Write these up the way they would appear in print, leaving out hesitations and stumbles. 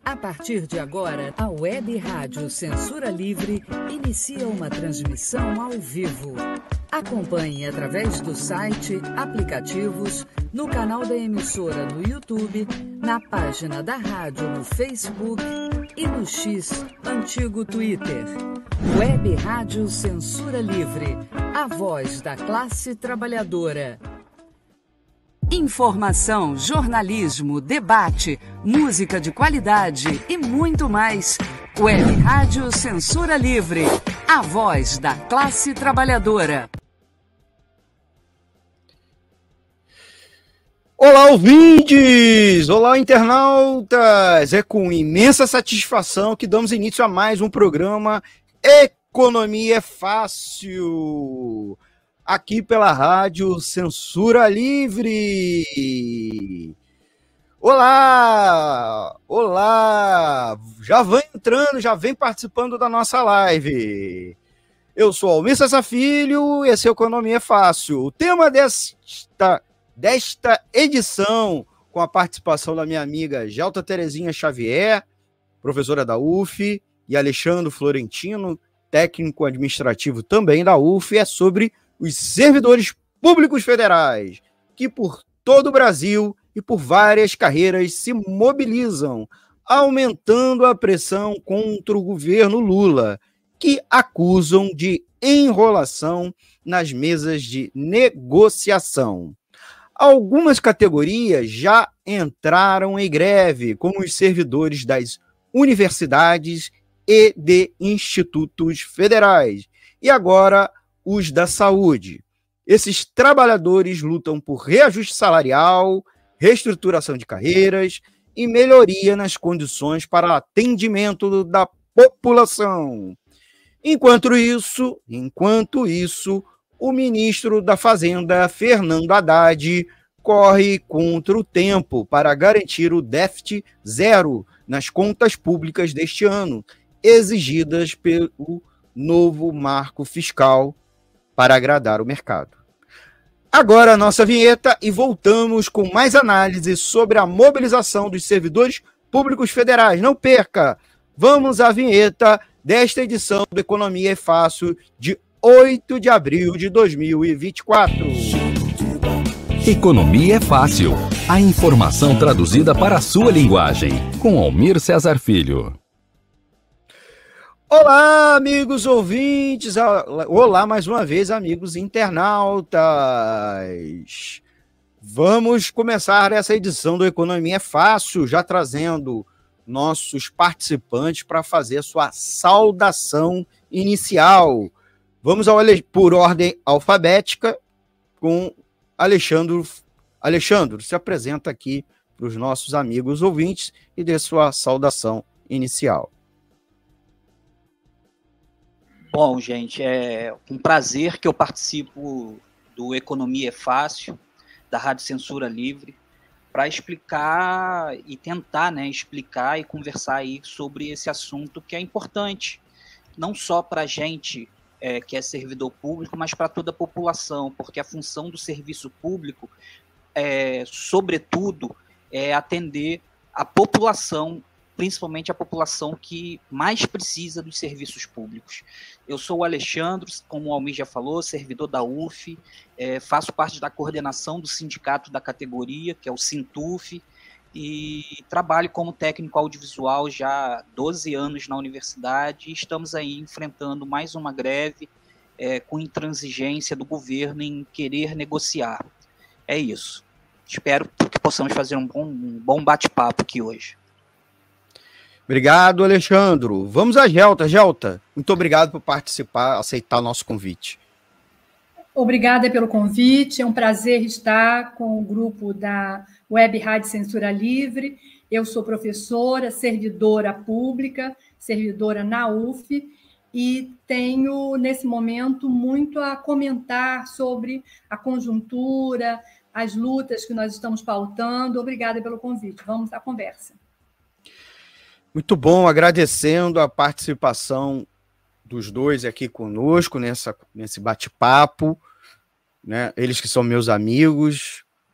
A partir de agora, a Web Rádio Censura Livre inicia uma transmissão ao vivo. Acompanhe através do site, aplicativos, no canal da emissora no YouTube, na página da rádio no Facebook e no X, antigo Twitter. Web Rádio Censura Livre, a voz da classe trabalhadora. Informação, jornalismo, debate, música de qualidade e muito mais. Web Rádio Censura Livre, a voz da classe trabalhadora. Olá, ouvintes! Olá, internautas! É com imensa satisfação que damos início a mais um programa Economia é Fácil, aqui pela Rádio Censura Livre. Olá! Olá! Já vem entrando, já vem participando da nossa live. Eu sou Almir César Filho e esse é Economia é Fácil. O tema desta edição, com a participação da minha amiga Gelta Terezinha Xavier, professora da UF, e Alexandre Florentino, técnico administrativo também da UF, é sobre os servidores públicos federais, que por todo o Brasil e por várias carreiras se mobilizam, aumentando a pressão contra o governo Lula, que acusam de enrolação nas mesas de negociação. Algumas categorias já entraram em greve, como os servidores das universidades e de institutos federais, e agora os da saúde. Esses trabalhadores lutam por reajuste salarial, reestruturação de carreiras e melhoria nas condições para atendimento da população. Enquanto isso, o ministro da Fazenda, Fernando Haddad, corre contra o tempo para garantir o déficit zero nas contas públicas deste ano, exigidas pelo novo marco fiscal para agradar o mercado. Agora a nossa vinheta e voltamos com mais análise sobre a mobilização dos servidores públicos federais. Não perca! Vamos à vinheta desta edição do Economia é Fácil de 8 de abril de 2024. Economia é Fácil. A informação traduzida para a sua linguagem. Com Almir César Filho. Olá, amigos ouvintes. Olá, mais uma vez, amigos internautas. Vamos começar essa edição do Economia é Fácil, já trazendo nossos participantes para fazer a sua saudação inicial. Vamos por ordem alfabética com Alexandre. Alexandre, se apresenta aqui para os nossos amigos ouvintes e dê sua saudação inicial. Bom, gente, é um prazer que eu participo do Economia é Fácil, da Rádio Censura Livre, para explicar e tentar, explicar e conversar aí sobre esse assunto que é importante, não só para a gente que é servidor público, mas para toda a população, porque a função do serviço público, sobretudo, é atender a população, principalmente a população que mais precisa dos serviços públicos. Eu sou o Alexandre, como o Almir já falou, servidor da UF, faço parte da coordenação do sindicato da categoria, que é o Sintuf, e trabalho como técnico audiovisual já há 12 anos na universidade, e estamos aí enfrentando mais uma greve com intransigência do governo em querer negociar. É isso. Espero que possamos fazer um bom bate-papo aqui hoje. Obrigado, Alexandre. Vamos a Gelta. Gelta, muito obrigado por participar, aceitar o nosso convite. Obrigada pelo convite, é um prazer estar com o grupo da Web Rádio Censura Livre. Eu sou professora, servidora pública, servidora na UF, e tenho, nesse momento, muito a comentar sobre a conjuntura, as lutas que nós estamos pautando. Obrigada pelo convite. Vamos à conversa. Muito bom, agradecendo a participação dos dois aqui conosco nesse bate-papo, né? Eles que são meus amigos,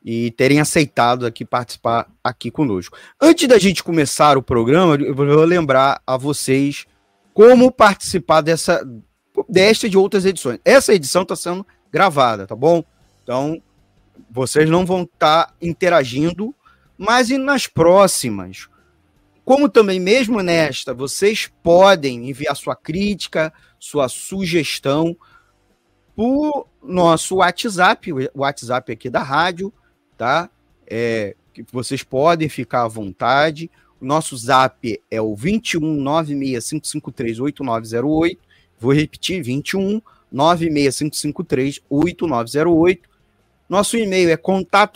e terem aceitado aqui participar aqui conosco. Antes da gente começar o programa, eu vou lembrar a vocês como participar desta e de outras edições. Essa edição está sendo gravada, tá bom? Então, vocês não vão estar interagindo, mas e nas próximas? Como também, mesmo nesta, vocês podem enviar sua crítica, sua sugestão por nosso WhatsApp, o WhatsApp aqui da rádio, tá? Que vocês podem ficar à vontade. O nosso zap é o 21 96553 8908. Vou repetir, 21 96553 8908. Nosso e-mail é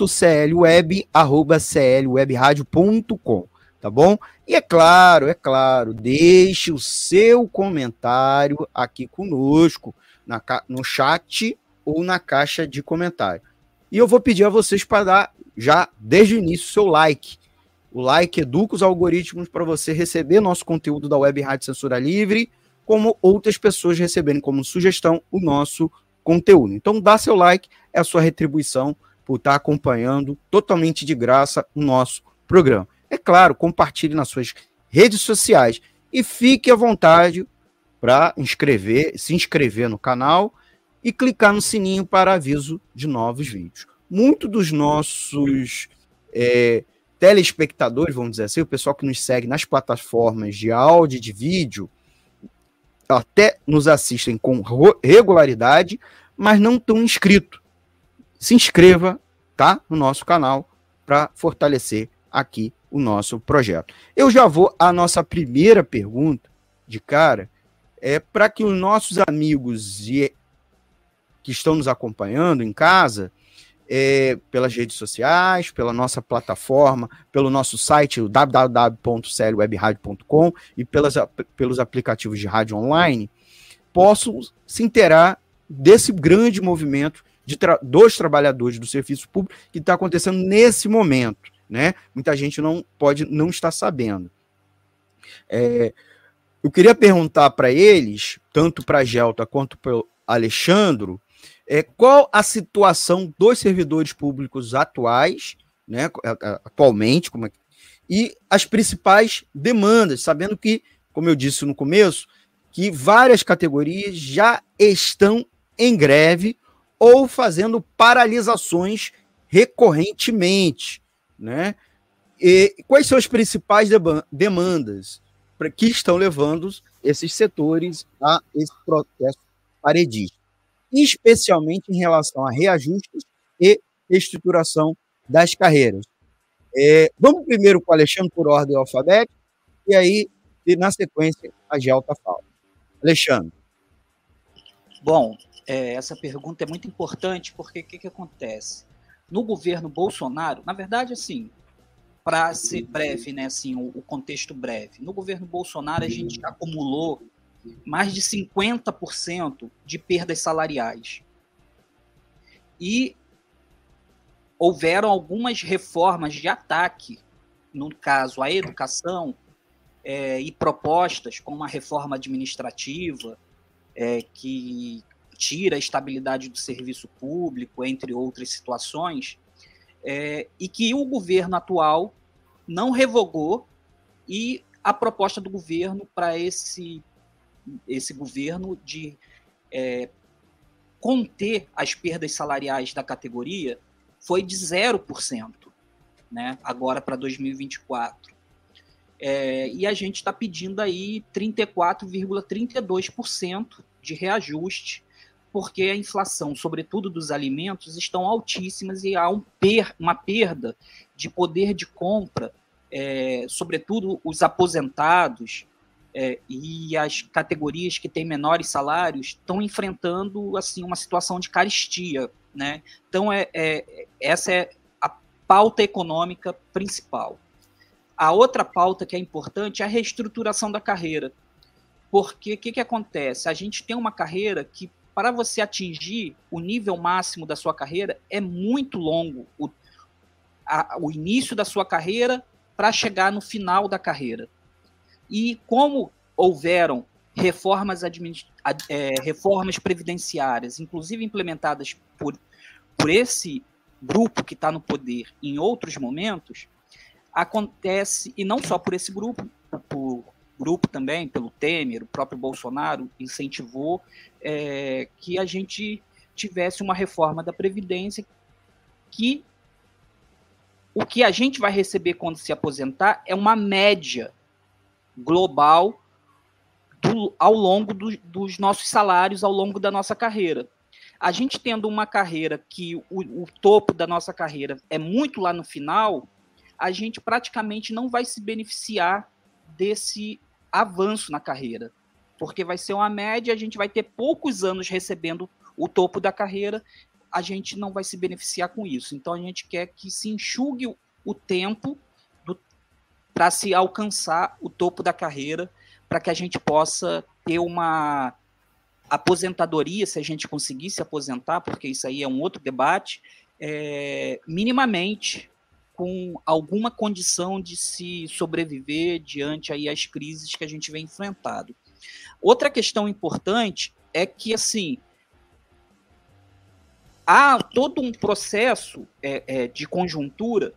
contatoclweb@clwebradio.com, tá bom? E é claro, deixe o seu comentário aqui conosco, no chat ou na caixa de comentário. E eu vou pedir a vocês para dar, já desde o início, o seu like. O like educa os algoritmos para você receber nosso conteúdo da Web Rádio Censura Livre, como outras pessoas receberem como sugestão o nosso conteúdo. Então, dá seu like, é a sua retribuição por estar acompanhando totalmente de graça o nosso programa. É claro, compartilhe nas suas redes sociais e fique à vontade para se inscrever no canal e clicar no sininho para aviso de novos vídeos. Muitos dos nossos telespectadores, vamos dizer assim, o pessoal que nos segue nas plataformas de áudio e de vídeo, até nos assistem com regularidade, mas não estão inscritos. Se inscreva, tá, no nosso canal para fortalecer aqui o nosso projeto. Eu já vou à nossa primeira pergunta de cara, para que os nossos amigos que estão nos acompanhando em casa, pelas redes sociais, pela nossa plataforma, pelo nosso site, www.clwebradio.com, e pelos aplicativos de rádio online, possam se inteirar desse grande movimento dos trabalhadores do serviço público que está acontecendo nesse momento, né? Muita gente pode não estar sabendo. Eu queria perguntar para eles, tanto para a Gelta quanto para o Alexandro, qual a situação dos servidores públicos atuais, né, atualmente, e as principais demandas, sabendo que, como eu disse no começo, que várias categorias já estão em greve ou fazendo paralisações recorrentemente, né? E quais são as principais demandas que estão levando esses setores a esse processo paredista, especialmente em relação a reajustes e estruturação das carreiras? Vamos primeiro com o Alexandre por ordem alfabética, e aí, na sequência, a Gelta fala. Alexandre. Bom, essa pergunta é muito importante, porque o que acontece? No governo Bolsonaro, na verdade, assim, para ser breve, né, assim, o contexto breve, no governo Bolsonaro a gente acumulou mais de 50% de perdas salariais. E houveram algumas reformas de ataque, no caso, à educação, e propostas como a reforma administrativa, que tira a estabilidade do serviço público, entre outras situações, e que o governo atual não revogou, e a proposta do governo para esse governo de conter as perdas salariais da categoria foi de 0%, né, agora para 2024. E a gente está pedindo aí 34,32% de reajuste, porque a inflação, sobretudo dos alimentos, estão altíssimas e há uma perda de poder de compra, sobretudo os aposentados, e as categorias que têm menores salários estão enfrentando assim, uma situação de carestia, né? Então, essa é a pauta econômica principal. A outra pauta que é importante é a reestruturação da carreira. Porque o que acontece? A gente tem uma carreira que, para você atingir o nível máximo da sua carreira, é muito longo o início da sua carreira para chegar no final da carreira. E como houveram reformas previdenciárias, inclusive implementadas por esse grupo que está no poder em outros momentos, acontece, e não só por esse grupo, por grupo também, pelo Temer, o próprio Bolsonaro incentivou que a gente tivesse uma reforma da Previdência que o que a gente vai receber quando se aposentar é uma média global ao longo dos nossos salários, ao longo da nossa carreira. A gente tendo uma carreira que o topo da nossa carreira é muito lá no final, a gente praticamente não vai se beneficiar desse avanço na carreira, porque vai ser uma média, a gente vai ter poucos anos recebendo o topo da carreira, a gente não vai se beneficiar com isso. Então, a gente quer que se enxugue o tempo para se alcançar o topo da carreira, para que a gente possa ter uma aposentadoria, se a gente conseguir se aposentar, porque isso aí é um outro debate, minimamente com alguma condição de se sobreviver diante aí as crises que a gente vem enfrentando. Outra questão importante é que, assim, há todo um processo de conjuntura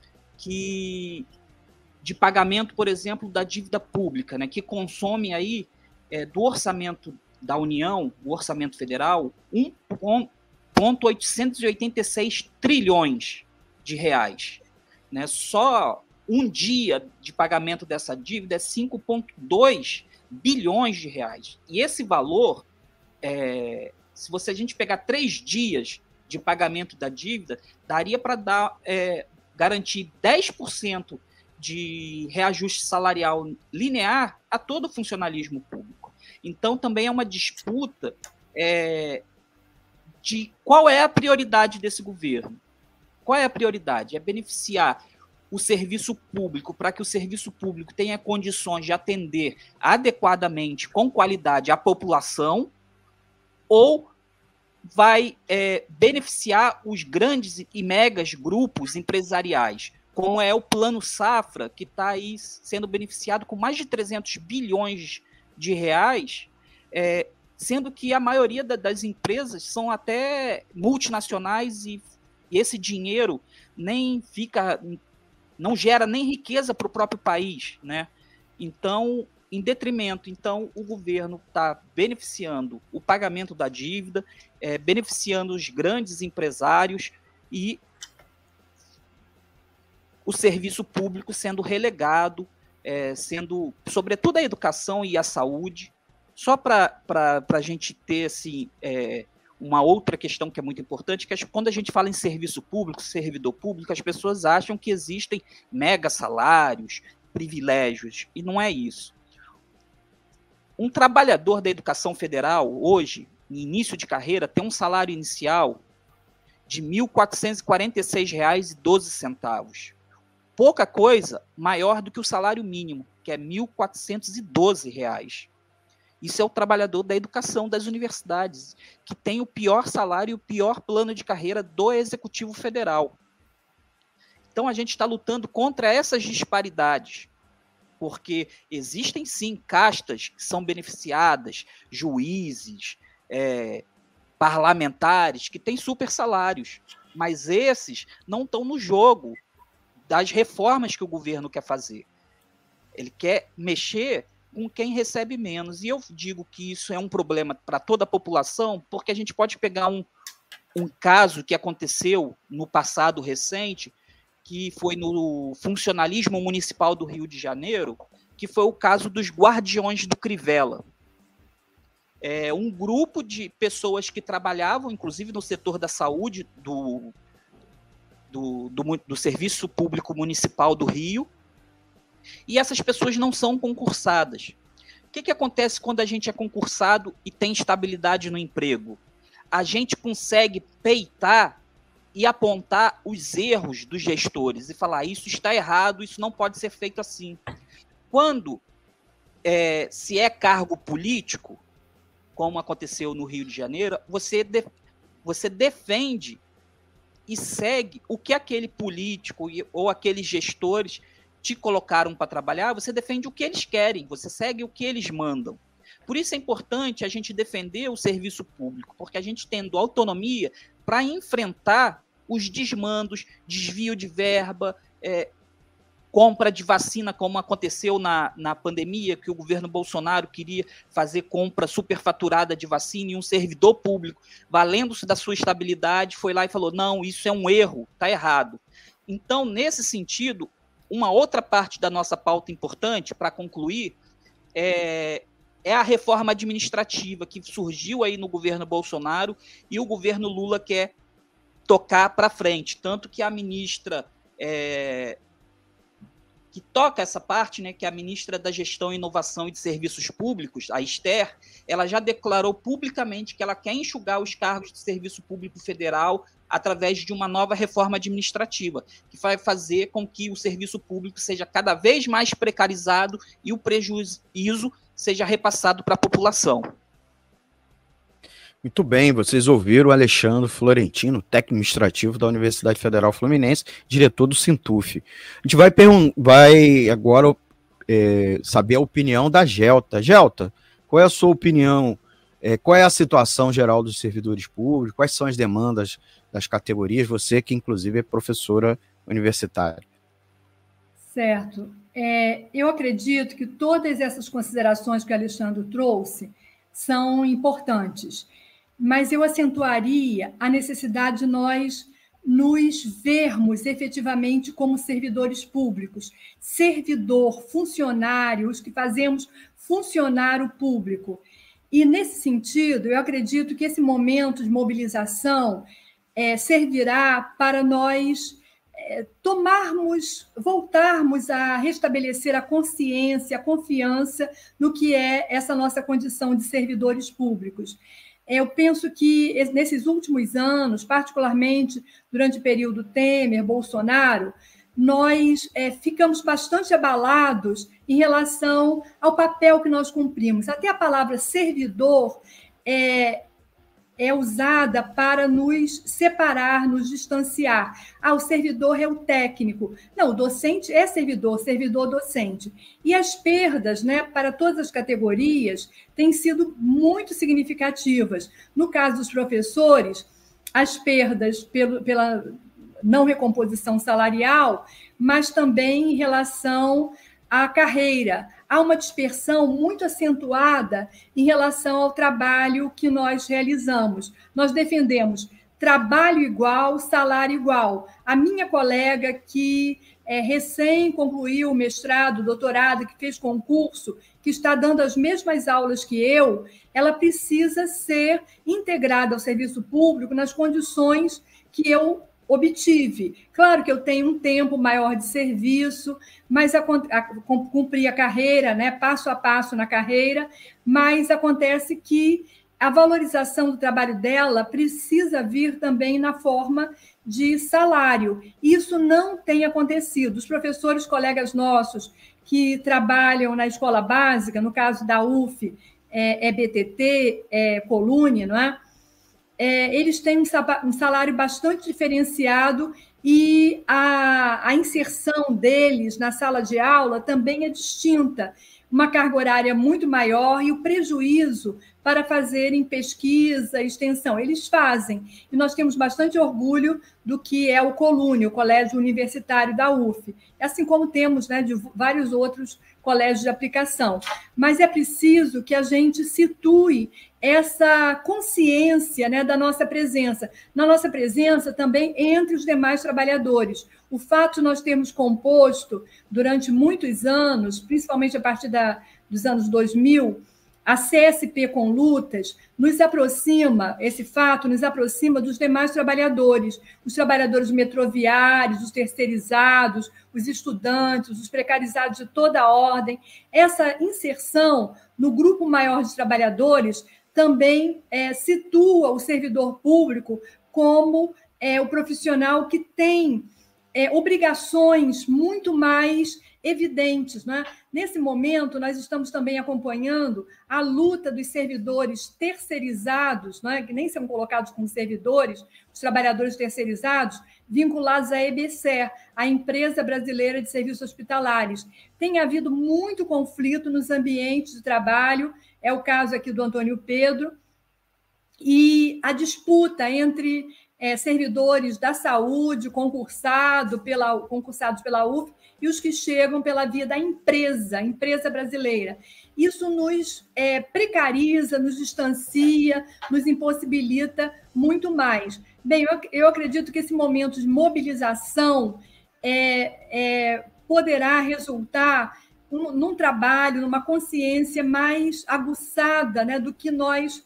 de pagamento, por exemplo, da dívida pública, né, que consome aí do orçamento da União, o orçamento federal, 1,886 trilhões de reais. Né? Só um dia de pagamento dessa dívida é 5,2 bilhões de reais. E esse valor, se a gente pegar 3 dias de pagamento da dívida, daria para garantir 10% de reajuste salarial linear a todo o funcionalismo público. Então, também é uma disputa de qual é a prioridade desse governo. Qual é a prioridade? É beneficiar o serviço público para que o serviço público tenha condições de atender adequadamente, com qualidade, a população, ou vai beneficiar os grandes e megas grupos empresariais, como é o Plano Safra, que está aí sendo beneficiado com mais de 300 bilhões de reais, sendo que a maioria das empresas são até multinacionais e esse dinheiro não gera nem riqueza para o próprio país, né? Então, em detrimento, o governo está beneficiando o pagamento da dívida, beneficiando os grandes empresários e o serviço público sendo relegado, sobretudo a educação e a saúde. Só para a gente ter assim, uma outra questão que é muito importante, que quando a gente fala em serviço público, servidor público, as pessoas acham que existem mega salários, privilégios, e não é isso. Um trabalhador da educação federal, hoje, no início de carreira, tem um salário inicial de R$ 1.446,12. Pouca coisa maior do que o salário mínimo, que é R$ 1.412. Isso é o trabalhador da educação das universidades, que tem o pior salário e o pior plano de carreira do Executivo Federal. Então, a gente está lutando contra essas disparidades, porque existem, sim, castas que são beneficiadas, juízes, parlamentares, que têm super salários, mas esses não estão no jogo das reformas que o governo quer fazer. Ele quer mexer com quem recebe menos. E eu digo que isso é um problema para toda a população, porque a gente pode pegar um caso que aconteceu no passado recente, que foi no funcionalismo municipal do Rio de Janeiro, que foi o caso dos Guardiões do Crivella. Um grupo de pessoas que trabalhavam, inclusive no setor da saúde do Serviço Público Municipal do Rio, e essas pessoas não são concursadas. O que acontece quando a gente é concursado e tem estabilidade no emprego? A gente consegue peitar e apontar os erros dos gestores e falar, isso está errado, isso não pode ser feito assim. Quando se é cargo político, como aconteceu no Rio de Janeiro, você defende e segue o que aquele político ou aqueles gestores te colocaram para trabalhar, você defende o que eles querem, você segue o que eles mandam. Por isso é importante a gente defender o serviço público, porque a gente tendo autonomia para enfrentar os desmandos, desvio de verba, compra de vacina, como aconteceu na pandemia, que o governo Bolsonaro queria fazer compra superfaturada de vacina e um servidor público, valendo-se da sua estabilidade, foi lá e falou, não, isso é um erro, está errado. Então, nesse sentido, uma outra parte da nossa pauta importante, para concluir, é a reforma administrativa que surgiu aí no governo Bolsonaro e o governo Lula quer tocar para frente. Tanto que a ministra que toca essa parte, né, que é a ministra da Gestão, Inovação e de Serviços Públicos, a Esther, ela já declarou publicamente que ela quer enxugar os cargos de serviço público federal através de uma nova reforma administrativa, que vai fazer com que o serviço público seja cada vez mais precarizado e o prejuízo seja repassado para a população. Muito bem, vocês ouviram o Alexandre Florentino, técnico administrativo da Universidade Federal Fluminense, diretor do Sintuf. A gente vai agora saber a opinião da Gelta. Gelta, qual é a sua opinião? Qual é a situação geral dos servidores públicos? Quais são as demandas das categorias? Você que, inclusive, é professora universitária. Certo. Eu acredito que todas essas considerações que o Alexandre trouxe são importantes, mas eu acentuaria a necessidade de nós nos vermos efetivamente como servidores públicos, funcionários que fazemos funcionar o público. E, nesse sentido, eu acredito que esse momento de mobilização servirá para nós voltarmos a restabelecer a consciência, a confiança no que é essa nossa condição de servidores públicos. Eu penso que, nesses últimos anos, particularmente durante o período Temer, Bolsonaro, nós ficamos bastante abalados em relação ao papel que nós cumprimos. Até a palavra servidor é usada para nos separar, nos distanciar. O servidor é o técnico. Não, o docente é servidor docente. E as perdas, né, para todas as categorias têm sido muito significativas. No caso dos professores, as perdas pela não recomposição salarial, mas também em relação à carreira. Há uma dispersão muito acentuada em relação ao trabalho que nós realizamos. Nós defendemos trabalho igual, salário igual. A minha colega que recém concluiu o mestrado, doutorado, que fez concurso, que está dando as mesmas aulas que eu, ela precisa ser integrada ao serviço público nas condições que eu obtive. Claro que eu tenho um tempo maior de serviço, mas cumpri a carreira, né, passo a passo na carreira, mas acontece que a valorização do trabalho dela precisa vir também na forma de salário. Isso não tem acontecido. Os professores, colegas nossos que trabalham na escola básica, no caso da UF, BTT, Colune, não é? Eles têm um salário bastante diferenciado e a inserção deles na sala de aula também é distinta, uma carga horária muito maior e o prejuízo para fazerem pesquisa, extensão. Eles fazem, e nós temos bastante orgulho do que é o Colune, o Colégio Universitário da UF, assim como temos, né, de vários outros colégios de aplicação. Mas é preciso que a gente situe essa consciência, né, da nossa presença. Na nossa presença também entre os demais trabalhadores. O fato de nós termos composto durante muitos anos, principalmente a partir dos anos 2000, a CSP com lutas, esse fato nos aproxima dos demais trabalhadores, os trabalhadores metroviários, os terceirizados, os estudantes, os precarizados de toda a ordem. Essa inserção no grupo maior de trabalhadores também situa o servidor público como o profissional que tem obrigações muito mais evidentes, né? Nesse momento, nós estamos também acompanhando a luta dos servidores terceirizados, né, que nem são colocados como servidores, os trabalhadores terceirizados, vinculados à EBSER, a Empresa Brasileira de Serviços Hospitalares. Tem havido muito conflito nos ambientes de trabalho, é o caso aqui do Antônio Pedro, e a disputa entre servidores da saúde concursados pela UF e os que chegam pela via da empresa brasileira. Isso nos precariza, nos distancia, nos impossibilita muito mais. Bem, eu acredito que esse momento de mobilização poderá resultar num trabalho, numa consciência mais aguçada, né, do que nós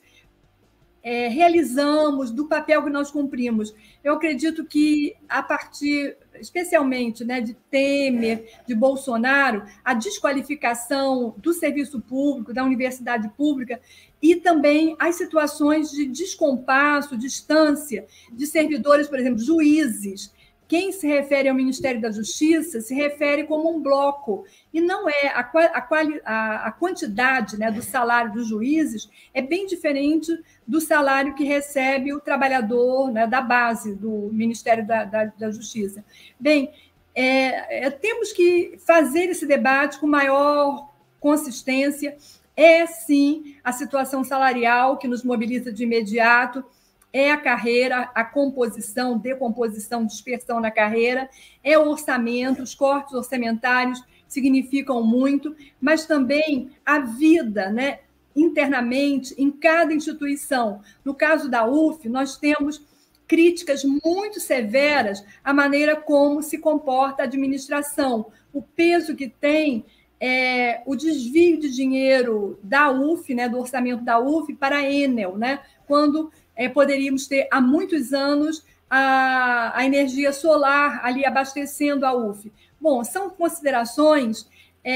realizamos, do papel que nós cumprimos. Eu acredito que, a partir, especialmente, né, de Temer, de Bolsonaro, a desqualificação do serviço público, da universidade pública, e também as situações de descompasso, distância de servidores, por exemplo, juízes. Quem se refere ao Ministério da Justiça se refere como um bloco, e não é a quantidade, né, do salário dos juízes é bem diferente do salário que recebe o trabalhador, né, da base do Ministério da Justiça. Bem, temos que fazer esse debate com maior consistência. Sim, a situação salarial que nos mobiliza de imediato, a carreira, a composição, decomposição, dispersão na carreira, o orçamento, os cortes orçamentários significam muito, mas também a vida, né, internamente, em cada instituição. No caso da UF, nós temos críticas muito severas à maneira como se comporta a administração, o peso que tem o desvio de dinheiro da UF, né, do orçamento da UF, para a Enel, né, quando poderíamos ter há muitos anos a energia solar ali abastecendo a UF. Bom, são considerações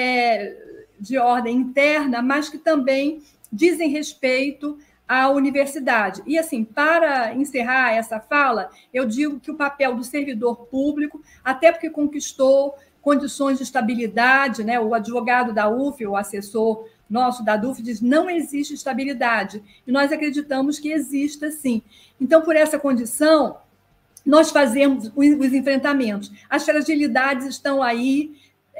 de ordem interna, mas que também dizem respeito à universidade. E, assim, para encerrar essa fala, eu digo que o papel do servidor público, até porque conquistou condições de estabilidade, né? O advogado da UF, o assessor nosso da DUF, diz: não existe estabilidade, e nós acreditamos que exista, sim. Então, por essa condição, nós fazemos os enfrentamentos. As fragilidades estão aí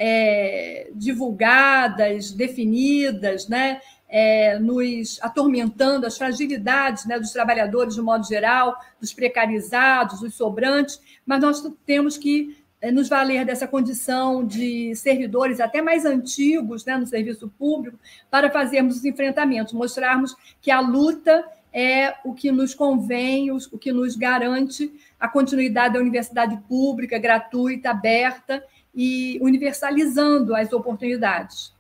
divulgadas, definidas, né? Nos atormentando, as fragilidades, né, dos trabalhadores, de modo geral, dos precarizados, dos sobrantes, mas nós temos que nos valer dessa condição de servidores até mais antigos, né, no serviço público, para fazermos os enfrentamentos, mostrarmos que a luta é o que nos convém, o que nos garante a continuidade da universidade pública, gratuita, aberta e universalizando as oportunidades.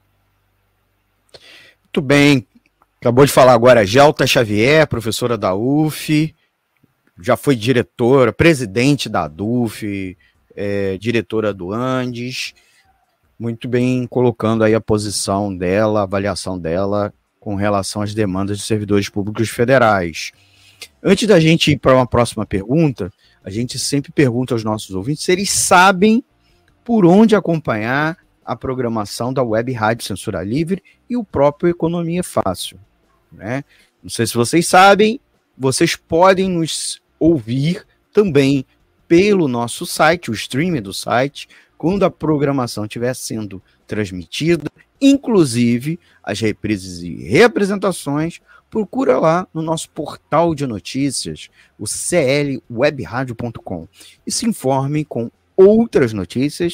Muito bem. Acabou de falar agora a Gelta Xavier, professora da UF, já foi diretora, presidente da DUF, diretora do Andes, muito bem colocando aí a posição dela, a avaliação dela com relação às demandas dos servidores públicos federais. Antes da gente ir para uma próxima pergunta, a gente sempre pergunta aos nossos ouvintes se eles sabem por onde acompanhar a programação da Web Rádio Censura Livre e o próprio Economia Fácil, né? Não sei se vocês sabem, vocês podem nos ouvir também pelo nosso site, o streaming do site, quando a programação estiver sendo transmitida, inclusive as reprises e reapresentações. Procura lá no nosso portal de notícias, o clwebradio.com, e se informe com outras notícias,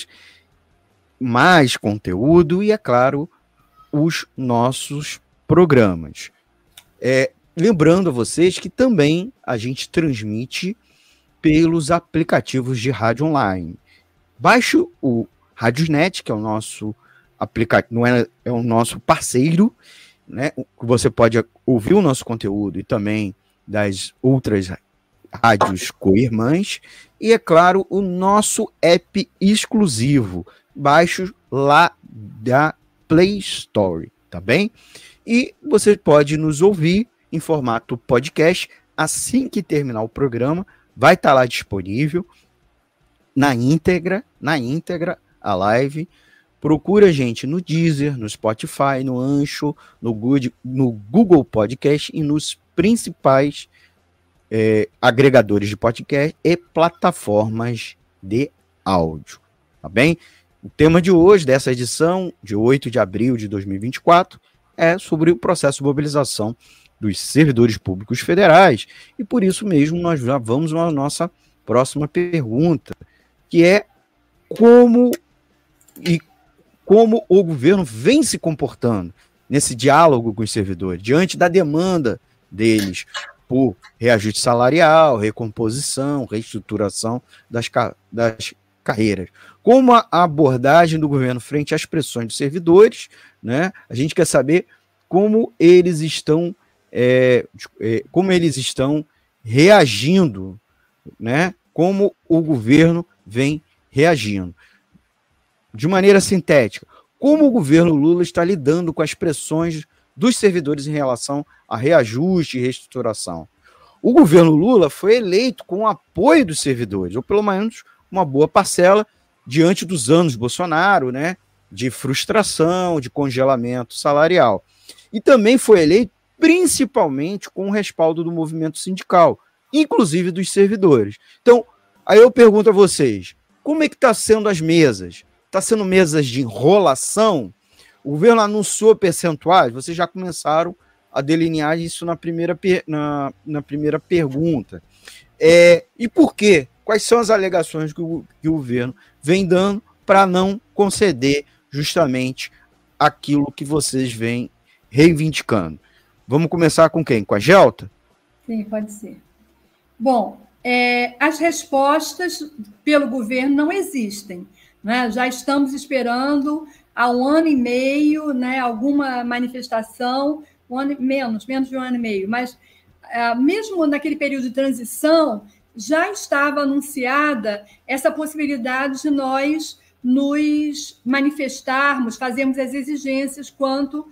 mais conteúdo e, é claro, os nossos programas. Lembrando a vocês que também a gente transmite pelos aplicativos de rádio online. Baixe o Radiosnet, que é o nosso aplicativo, é o nosso parceiro, né? Você pode ouvir o nosso conteúdo e também das outras rádios co-irmãs. E, é claro, o nosso app exclusivo. Baixe lá da Play Store, tá bem? E você pode nos ouvir em formato podcast assim que terminar o programa. Vai estar lá disponível na íntegra a live. Procura a gente no Deezer, no Spotify, no Ancho, no Google Podcast e nos principais agregadores de podcast e plataformas de áudio, tá bem? O tema de hoje, dessa edição, de 8 de abril de 2024, é sobre o processo de mobilização dos servidores públicos federais, e por isso mesmo nós já vamos à nossa próxima pergunta, que é como o governo vem se comportando nesse diálogo com os servidores, diante da demanda deles por reajuste salarial, recomposição, reestruturação das carreiras. Como a abordagem do governo frente às pressões dos servidores, né? A gente quer saber como eles estão reagindo, né? Como o governo vem reagindo. De maneira sintética, como o governo Lula está lidando com as pressões dos servidores em relação a reajuste e reestruturação. O governo Lula foi eleito com o apoio dos servidores, ou pelo menos uma boa parcela, diante dos anos Bolsonaro, né, de frustração, de congelamento salarial. E também foi eleito principalmente com o respaldo do movimento sindical, inclusive dos servidores. Então, aí eu pergunto a vocês, como é que está sendo as mesas? Está sendo mesas de enrolação? O governo anunciou percentuais, vocês já começaram a delinear isso na primeira pergunta. E por quê? Quais são as alegações que o governo vem dando para não conceder justamente aquilo que vocês vêm reivindicando? Vamos começar com quem? Com a Gelta? Sim, pode ser. Bom, as respostas pelo governo não existem, né? Já estamos esperando há 1 ano e meio, né, alguma manifestação, menos de 1 ano e meio, mas mesmo naquele período de transição, já estava anunciada essa possibilidade de nós nos manifestarmos, fazermos as exigências quanto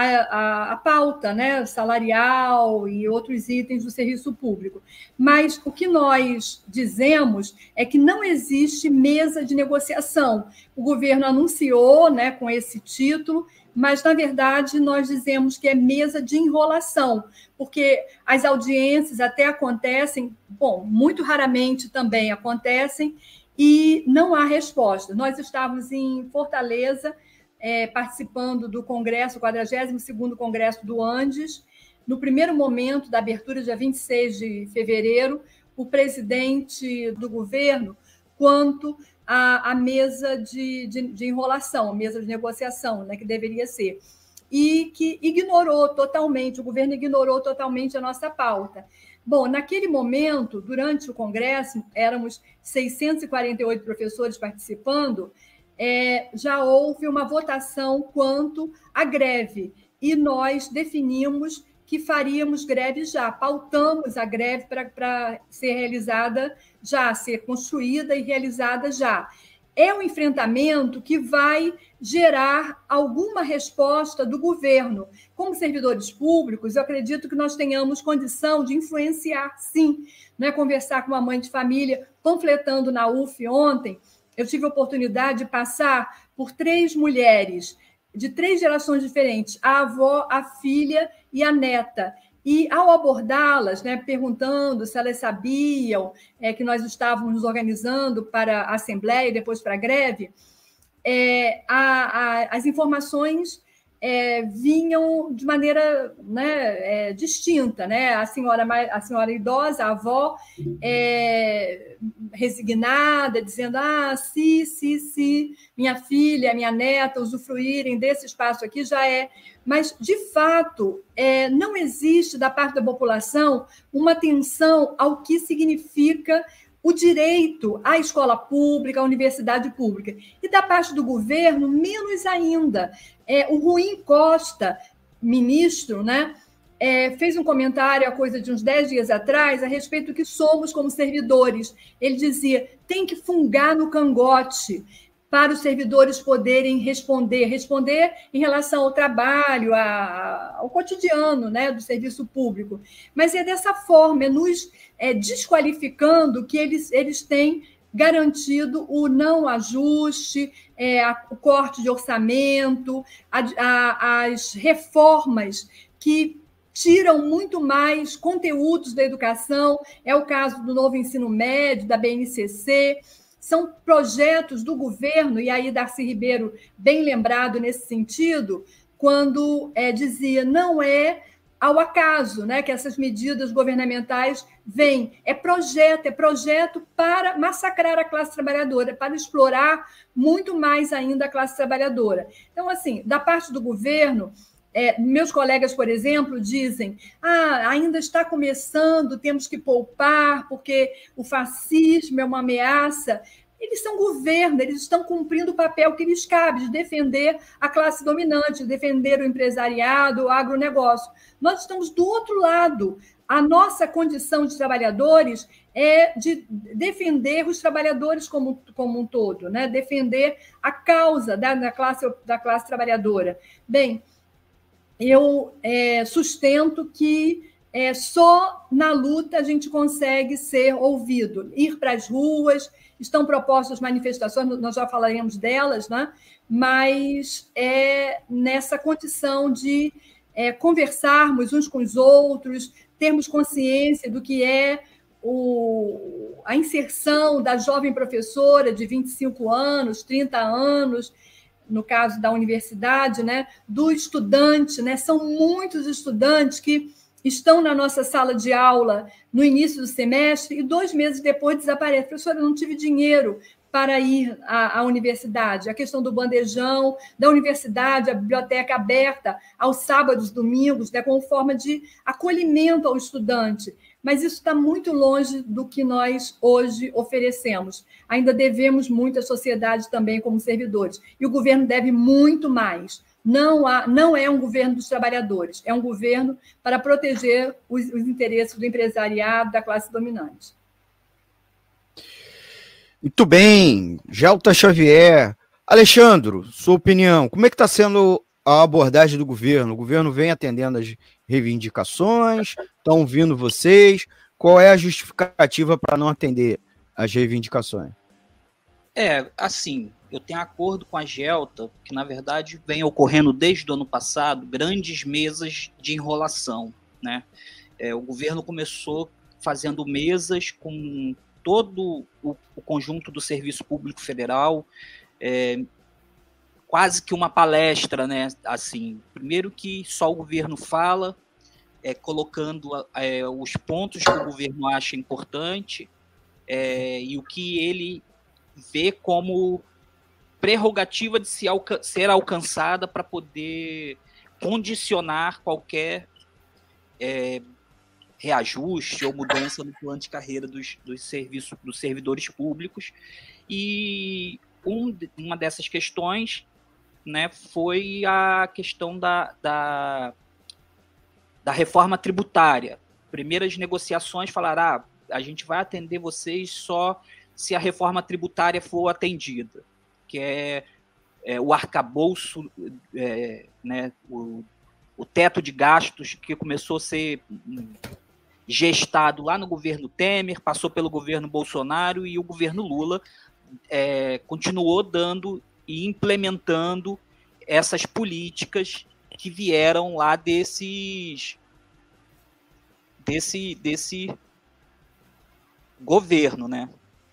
à pauta, né, salarial e outros itens do serviço público. Mas o que nós dizemos é que não existe mesa de negociação. O governo anunciou, né, com esse título, mas, na verdade, nós dizemos que é mesa de enrolação, porque as audiências até acontecem, muito raramente também acontecem, e não há resposta. Nós estávamos em Fortaleza, participando do Congresso, o 42º Congresso do Andes. No primeiro momento da abertura, dia 26 de fevereiro, o presidente do governo, quanto à mesa de enrolação, a mesa de negociação, né, que deveria ser, e que ignorou totalmente, o governo ignorou totalmente a nossa pauta. Bom, naquele momento, durante o Congresso, éramos 648 professores participando, já houve uma votação quanto à greve, e nós definimos que faríamos greve já, pautamos a greve para ser realizada já, ser construída e realizada já. É um enfrentamento que vai gerar alguma resposta do governo. Como servidores públicos, eu acredito que nós tenhamos condição de influenciar, sim. Não é conversar com uma mãe de família, panfletando na UF ontem. Eu tive a oportunidade de passar por 3 mulheres de 3 gerações diferentes, a avó, a filha e a neta. E, ao abordá-las, né, perguntando se elas sabiam que nós estávamos nos organizando para a Assembleia e depois para a greve, as informações vinham de maneira, né, distinta, né? A senhora idosa, a avó, resignada, dizendo: se minha filha, minha neta usufruírem desse espaço aqui, já é. Mas, de fato, não existe, da parte da população, uma atenção ao que significa o direito à escola pública, à universidade pública. E, da parte do governo, menos ainda. O Ruim Costa, ministro, né, fez um comentário há coisa de uns 10 dias atrás a respeito do que somos como servidores. Ele dizia: tem que fungar no cangote para os servidores poderem responder em relação ao trabalho, ao cotidiano, né, do serviço público. Mas é dessa forma, nos desqualificando, que eles têm garantido o não ajuste, o corte de orçamento, as reformas que tiram muito mais conteúdos da educação. É o caso do novo ensino médio, da BNCC. São projetos do governo, e aí Darcy Ribeiro, bem lembrado nesse sentido, quando dizia: não é ao acaso, né, que essas medidas governamentais vêm. É projeto para massacrar a classe trabalhadora, para explorar muito mais ainda a classe trabalhadora. Então, assim, da parte do governo, meus colegas, por exemplo, dizem: ainda está começando, temos que poupar, porque o fascismo é uma ameaça. Eles são governo, eles estão cumprindo o papel que lhes cabe, de defender a classe dominante, de defender o empresariado, o agronegócio. Nós estamos do outro lado. A nossa condição de trabalhadores é de defender os trabalhadores como um todo, né? Defender a causa da classe trabalhadora. Bem, eu sustento que só na luta a gente consegue ser ouvido, ir para as ruas. Estão propostas manifestações, nós já falaremos delas, né? Mas é nessa condição de conversarmos uns com os outros, termos consciência do que é a inserção da jovem professora de 25 anos, 30 anos, no caso da universidade, né? Do estudante, né? São muitos estudantes que estão na nossa sala de aula no início do semestre e 2 meses depois desaparecem. Professora, eu não tive dinheiro para ir à universidade. A questão do bandejão, da universidade, a biblioteca aberta aos sábados, domingos, né, como forma de acolhimento ao estudante. Mas isso está muito longe do que nós hoje oferecemos. Ainda devemos muito à sociedade também como servidores. E o governo deve muito mais. Não é um governo dos trabalhadores, é um governo para proteger os interesses do empresariado, da classe dominante. Muito bem, Gelta Xavier. Alexandro, sua opinião, como é que está sendo a abordagem do governo? O governo vem atendendo as reivindicações, estão ouvindo vocês, qual é a justificativa para não atender as reivindicações? Assim, eu tenho acordo com a Gelta, que na verdade vem ocorrendo desde o ano passado, grandes mesas de enrolação, né? O governo começou fazendo mesas com todo o conjunto do Serviço Público Federal, quase que uma palestra, né? Assim, primeiro que só o governo fala, colocando os pontos que o governo acha importante e o que ele vê como prerrogativa de ser alcançada para poder condicionar qualquer reajuste ou mudança no plano de carreira dos servidores públicos. E uma dessas questões, né, foi a questão da reforma tributária. Primeiras negociações falaram: a gente vai atender vocês só se a reforma tributária for atendida, que é o arcabouço, né, o teto de gastos que começou a ser gestado lá no governo Temer, passou pelo governo Bolsonaro e o governo Lula continuou dando e implementando essas políticas que vieram lá desse governo, né?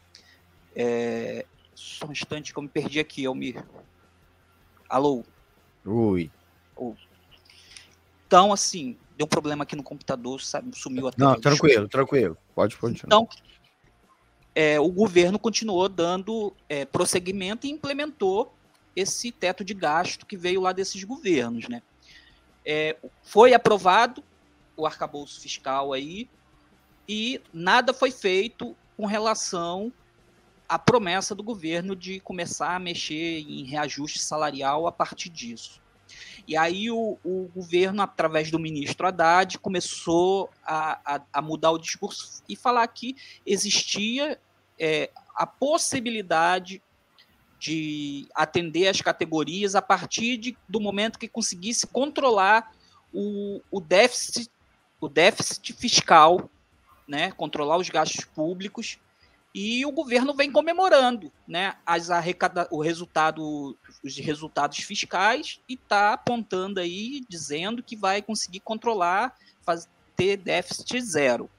Só um instante que eu me perdi aqui, Alô? Oi. Então, assim, deu um problema aqui no computador, sumiu a tela. Não, tranquilo. Pode continuar. Então, o governo continuou dando prosseguimento e implementou esse teto de gasto que veio lá desses governos, né? Foi aprovado o arcabouço fiscal aí e nada foi feito com relação à promessa do governo de começar a mexer em reajuste salarial a partir disso. E aí o governo, através do ministro Haddad, começou a mudar o discurso e falar que existia a possibilidade de atender as categorias a partir do momento que conseguisse controlar o déficit fiscal, né, controlar os gastos públicos, e o governo vem comemorando, né, os resultados fiscais e está apontando aí, dizendo que vai conseguir controlar, ter déficit zero.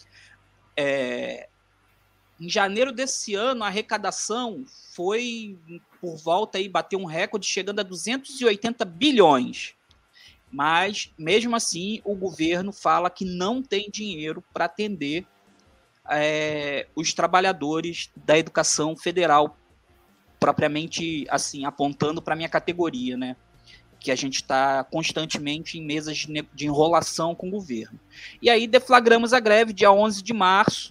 Em janeiro desse ano, a arrecadação foi por volta aí, bateu um recorde chegando a 280 bilhões. Mas, mesmo assim, o governo fala que não tem dinheiro para atender os trabalhadores da educação federal, propriamente assim, apontando para a minha categoria, né? Que a gente está constantemente em mesas de enrolação com o governo. E aí deflagramos a greve dia 11 de março,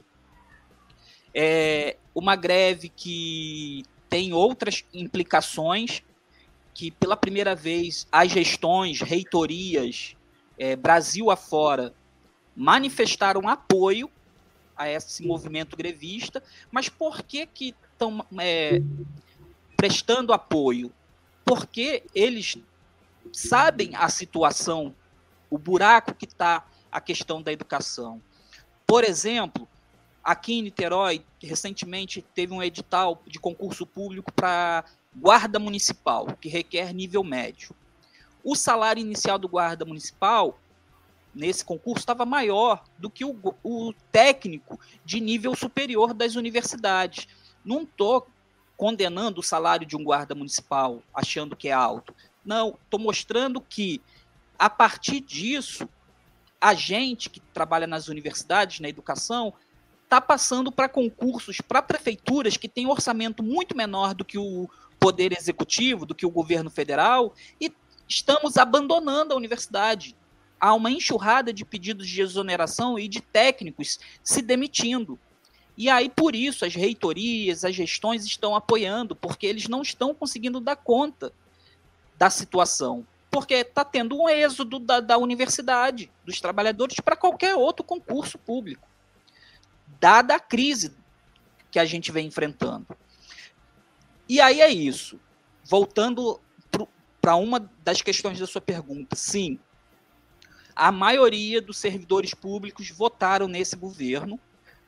uma greve que tem outras implicações, que pela primeira vez as gestões, reitorias, Brasil afora, manifestaram apoio a esse movimento grevista. Mas por que estão prestando apoio? Porque eles sabem a situação, o buraco que está a questão da educação. Por exemplo, aqui em Niterói, recentemente teve um edital de concurso público para guarda municipal, que requer nível médio. O salário inicial do guarda municipal, nesse concurso, estava maior do que o técnico de nível superior das universidades. Não estou condenando o salário de um guarda municipal, achando que é alto. Não, estou mostrando que, a partir disso, a gente que trabalha nas universidades, na educação, está passando para concursos, para prefeituras que têm um orçamento muito menor do que o Poder Executivo, do que o governo federal, e estamos abandonando a universidade. Há uma enxurrada de pedidos de exoneração e de técnicos se demitindo. E aí, por isso, as reitorias, as gestões estão apoiando, porque eles não estão conseguindo dar conta da situação, porque está tendo um êxodo da universidade, dos trabalhadores, para qualquer outro concurso público, dada a crise que a gente vem enfrentando. E aí é isso. Voltando para uma das questões da sua pergunta, sim, a maioria dos servidores públicos votaram nesse governo,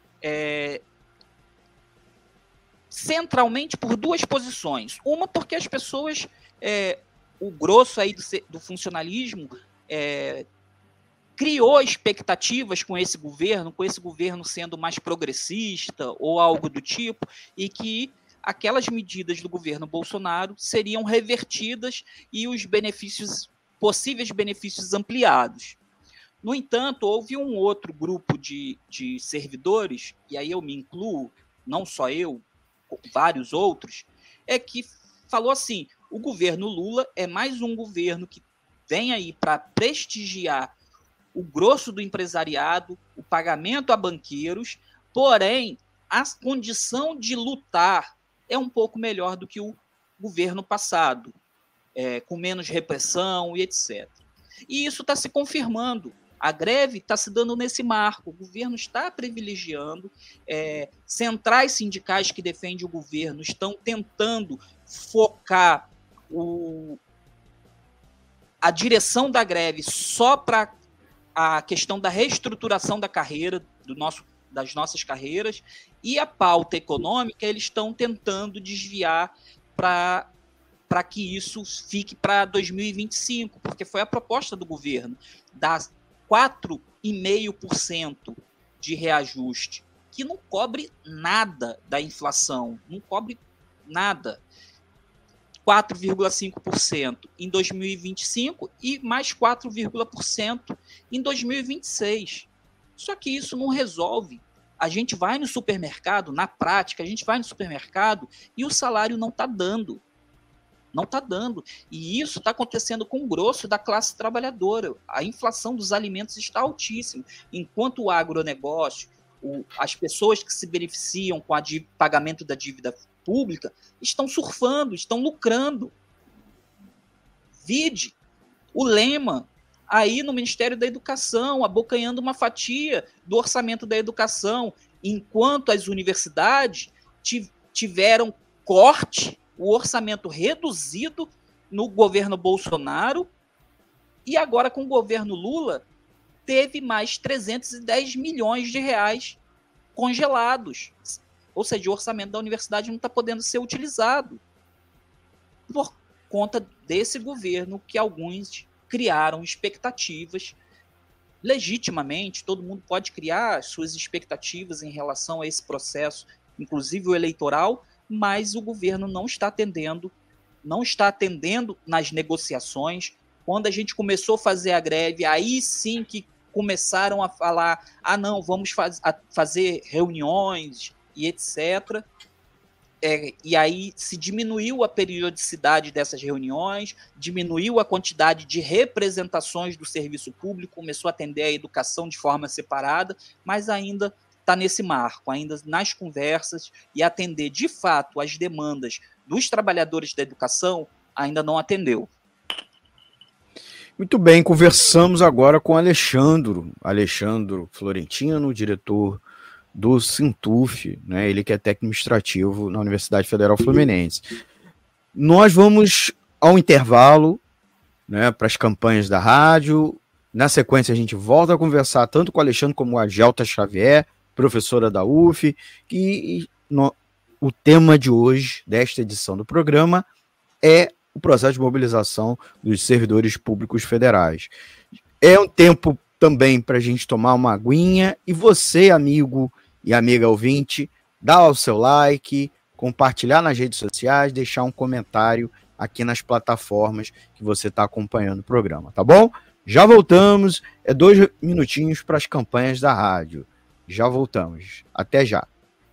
centralmente por duas posições. Uma, porque as pessoas, o grosso aí do funcionalismo, criou expectativas com esse governo sendo mais progressista ou algo do tipo, e que aquelas medidas do governo Bolsonaro seriam revertidas e os possíveis benefícios ampliados. No entanto, houve um outro grupo de servidores, e aí eu me incluo, não só eu, vários outros, que falou assim: o governo Lula é mais um governo que vem aí para prestigiar o grosso do empresariado, o pagamento a banqueiros, porém, a condição de lutar é um pouco melhor do que o governo passado, com menos repressão e etc. E isso está se confirmando. A greve está se dando nesse marco. O governo está privilegiando, centrais sindicais que defendem o governo estão tentando focar a direção da greve só para a questão da reestruturação da carreira, das nossas carreiras, e a pauta econômica eles estão tentando desviar para que isso fique para 2025, porque foi a proposta do governo, das 4,5% de reajuste, que não cobre nada da inflação, não cobre nada. 4,5% em 2025 e mais 4,% em 2026. Só que isso não resolve. A gente vai no supermercado, na prática, a gente vai no supermercado e o salário não está dando. Não está dando. E isso está acontecendo com o grosso da classe trabalhadora. A inflação dos alimentos está altíssima. Enquanto o agronegócio, as pessoas que se beneficiam com o pagamento da dívida pública, estão surfando, estão lucrando. Vide o Lema aí no Ministério da Educação, abocanhando uma fatia do orçamento da educação, enquanto as universidades tiveram corte, o orçamento reduzido no governo Bolsonaro, e agora com o governo Lula teve mais 310 milhões de reais congelados. Ou seja, o orçamento da universidade não está podendo ser utilizado por conta desse governo que alguns criaram expectativas legitimamente. Todo mundo pode criar suas expectativas em relação a esse processo, inclusive o eleitoral, mas o governo não está atendendo nas negociações, Quando a gente começou a fazer a greve, aí sim que começaram a falar, não, vamos fazer reuniões e etc. E aí se diminuiu a periodicidade dessas reuniões, diminuiu a quantidade de representações do serviço público, começou a atender a educação de forma separada, mas ainda está nesse marco, ainda nas conversas, e atender de fato as demandas dos trabalhadores da educação ainda não atendeu. Muito bem, conversamos agora com Alexandro Florentino, diretor do Sintuf, né? Ele que é técnico administrativo na Universidade Federal Fluminense. Nós vamos ao intervalo, né, para as campanhas da rádio. Na sequência, a gente volta a conversar tanto com o Alexandre como a Gelta Xavier, professora da UF, o tema de hoje, desta edição do programa, é o processo de mobilização dos servidores públicos federais. É um tempo também para a gente tomar uma aguinha, e você, amigo e amiga ouvinte, dá o seu like, compartilhar nas redes sociais, deixar um comentário aqui nas plataformas que você está acompanhando o programa, tá bom? Já voltamos, 2 minutinhos para as campanhas da rádio. Já voltamos, até já.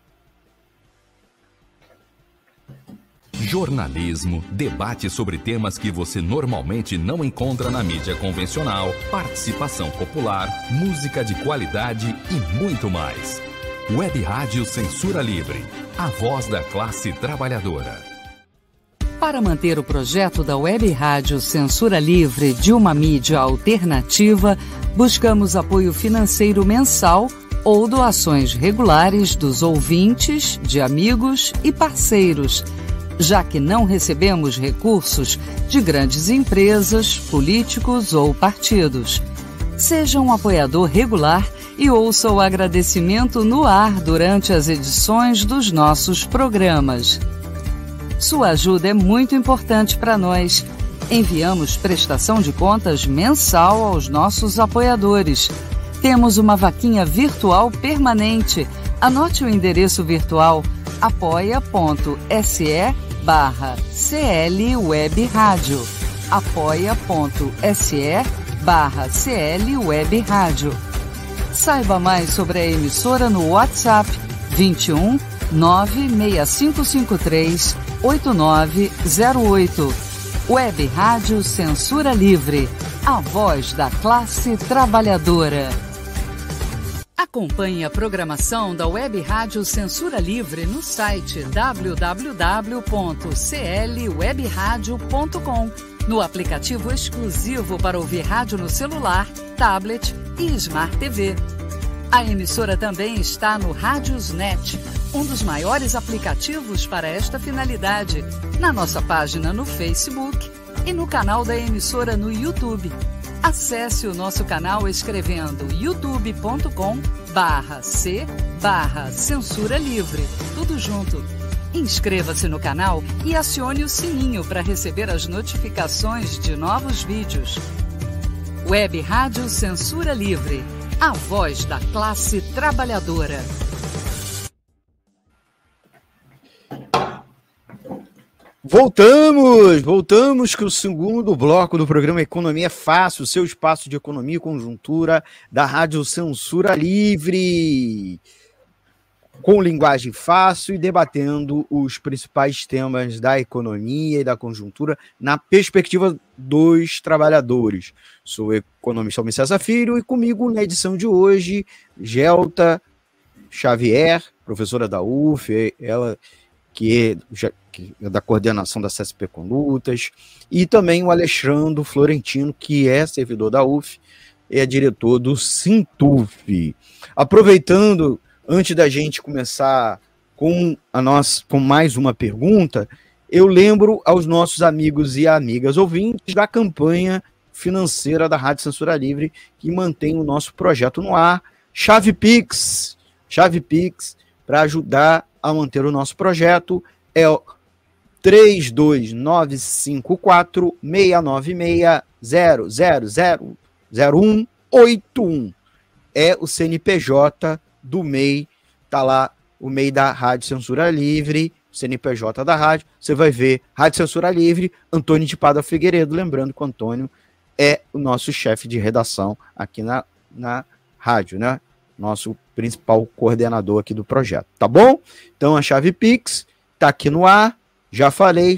Jornalismo, debate sobre temas que você normalmente não encontra na mídia convencional, participação popular, música de qualidade e muito mais. Web Rádio Censura Livre, a voz da classe trabalhadora. Para manter o projeto da Web Rádio Censura Livre de uma mídia alternativa, buscamos apoio financeiro mensal ou doações regulares dos ouvintes, de amigos e parceiros, já que não recebemos recursos de grandes empresas, políticos ou partidos. Seja um apoiador regular e ouça o agradecimento no ar durante as edições dos nossos programas. Sua ajuda é muito importante para nós. Enviamos prestação de contas mensal aos nossos apoiadores. Temos uma vaquinha virtual permanente. Anote o endereço virtual apoia.se/CL Web Rádio. apoia.se/CL Web Rádio. Saiba mais sobre a emissora no WhatsApp 21 96553 8908. Web Rádio Censura Livre, a voz da classe trabalhadora. Acompanhe a programação da Web Rádio Censura Livre no site www.clwebradio.com, no aplicativo exclusivo para ouvir rádio no celular, tablet e Smart TV. A emissora também está no Radiosnet, um dos maiores aplicativos para esta finalidade, na nossa página no Facebook e no canal da emissora no YouTube. Acesse o nosso canal escrevendo youtube.com/c/censura livre, tudo junto. Inscreva-se no canal e acione o sininho para receber as notificações de novos vídeos. Web Rádio Censura Livre, a voz da classe trabalhadora. Voltamos com o segundo bloco do programa Economia Fácil, seu espaço de economia e conjuntura da Rádio Censura Livre, com linguagem fácil e debatendo os principais temas da economia e da conjuntura na perspectiva dos trabalhadores. Sou o economista Almir César Filho e comigo na edição de hoje, Gelta Xavier, professora da UF, ela que é da coordenação da CSP Condutas, e também o Alexandre Florentino, que é servidor da UF, é diretor do Sintuf. Aproveitando, antes da gente começar com mais uma pergunta, eu lembro aos nossos amigos e amigas ouvintes da campanha financeira da Rádio Censura Livre, que mantém o nosso projeto no ar, Chave Pix, para ajudar a manter o nosso projeto, é o 329654600000181. É o CNPJ do MEI, tá lá o MEI da Rádio Censura Livre, CNPJ da rádio, você vai ver Rádio Censura Livre, Antônio de Pada Figueiredo, lembrando que o Antônio é o nosso chefe de redação aqui na rádio, né? Nosso principal coordenador aqui do projeto, tá bom? Então a chave Pix tá aqui no ar, já falei,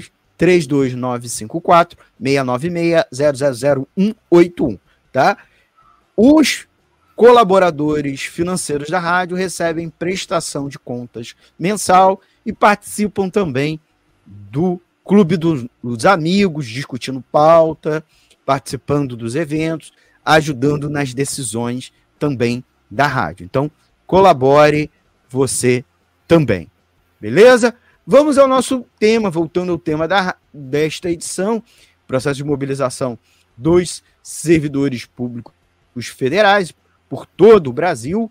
32954-696-000181, tá? Os colaboradores financeiros da rádio recebem prestação de contas mensal e participam também do Clube dos Amigos, discutindo pauta, participando dos eventos, ajudando nas decisões também da rádio. Então, colabore você também. Beleza? Vamos ao nosso tema, voltando ao tema desta edição, processo de mobilização dos servidores públicos federais por todo o Brasil.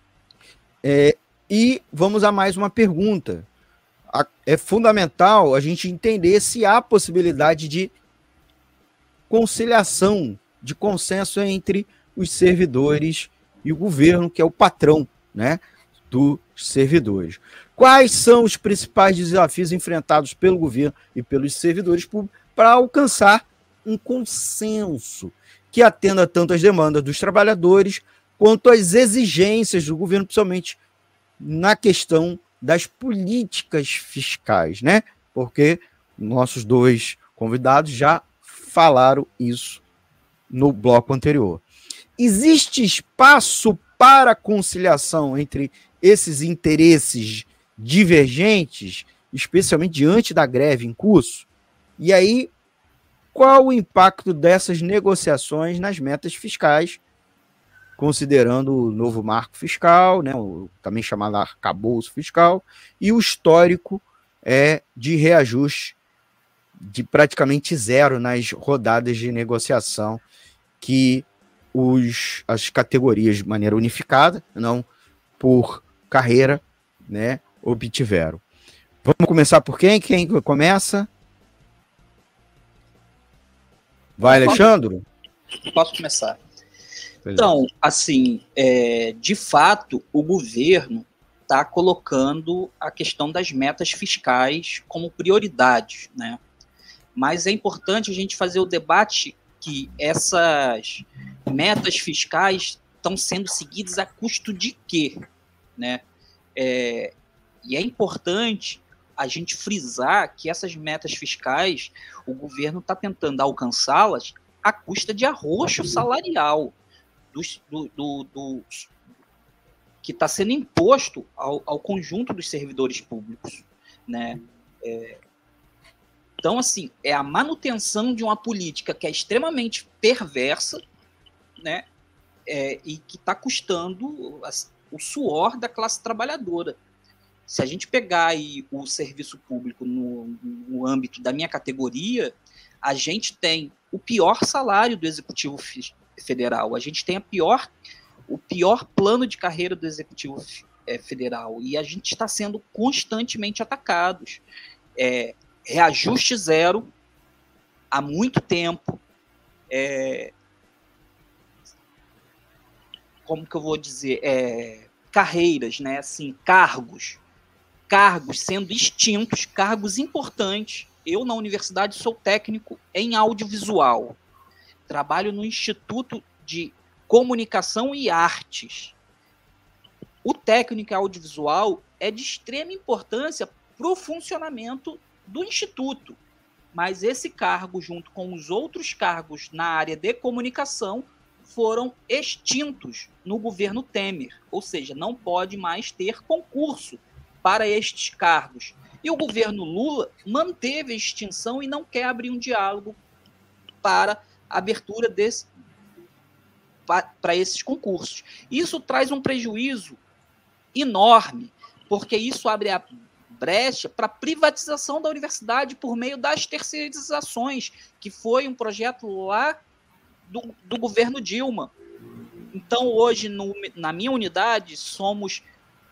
E vamos a mais uma pergunta. É fundamental a gente entender se há possibilidade de conciliação, de consenso entre os servidores e o governo, que é o patrão, né, dos servidores. Quais são os principais desafios enfrentados pelo governo e pelos servidores públicos para alcançar um consenso que atenda tanto às demandas dos trabalhadores quanto às exigências do governo, principalmente na questão das políticas fiscais, né? Porque nossos dois convidados já falaram isso no bloco anterior. Existe espaço para conciliação entre esses interesses divergentes, especialmente diante da greve em curso? E aí, qual o impacto dessas negociações nas metas fiscais, considerando o novo marco fiscal, né, também chamado arcabouço fiscal, e o histórico de reajuste de praticamente zero nas rodadas de negociação que as categorias de maneira unificada, não por carreira, né, obtiveram. Vamos começar por quem? Quem começa? Vai, Alexandre? Posso começar. Então, assim, de fato, o governo está colocando a questão das metas fiscais como prioridade, né? Mas é importante a gente fazer o debate que essas metas fiscais estão sendo seguidas a custo de quê, né? E é importante a gente frisar que essas metas fiscais, o governo está tentando alcançá-las à custa de arroxo salarial que está sendo imposto ao conjunto dos servidores públicos, né? Então, assim, é a manutenção de uma política que é extremamente perversa, né? E que está custando o suor da classe trabalhadora. Se a gente pegar aí o serviço público no âmbito da minha categoria, a gente tem o pior salário do Executivo Federal, a gente tem o pior plano de carreira do Executivo Federal, e a gente está sendo constantemente atacados. Reajuste zero há muito tempo. Como que eu vou dizer? Carreiras, né? Assim, cargos sendo extintos, cargos importantes. Eu, na universidade, sou técnico em audiovisual. Trabalho no Instituto de Comunicação e Artes. O técnico em audiovisual é de extrema importância para o funcionamento do Instituto. Mas esse cargo, junto com os outros cargos na área de comunicação, foram extintos no governo Temer. Ou seja, não pode mais ter concurso para estes cargos. E o governo Lula manteve a extinção e não quer abrir um diálogo para a abertura para esses concursos. Isso traz um prejuízo enorme, porque isso abre a brecha para a privatização da universidade por meio das terceirizações, que foi um projeto lá do governo Dilma. Então, hoje, na minha unidade, somos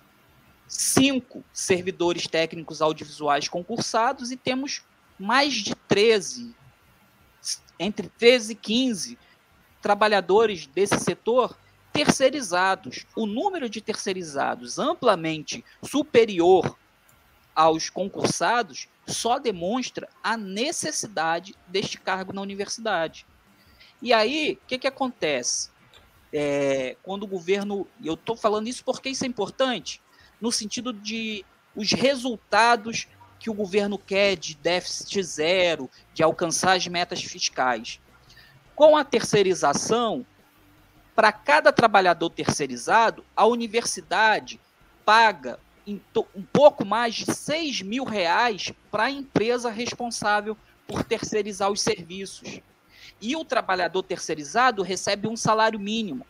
5 servidores técnicos audiovisuais concursados e temos mais de 13, entre 13 e 15 trabalhadores desse setor terceirizados. O número de terceirizados amplamente superior aos concursados só demonstra a necessidade deste cargo na universidade. E aí, o que acontece? Quando o governo... Eu estou falando isso porque isso é importante, no sentido de os resultados que o governo quer de déficit zero, de alcançar as metas fiscais. Com a terceirização, para cada trabalhador terceirizado, a universidade paga um pouco mais de R$6 mil para a empresa responsável por terceirizar os serviços. E o trabalhador terceirizado recebe um salário mínimo.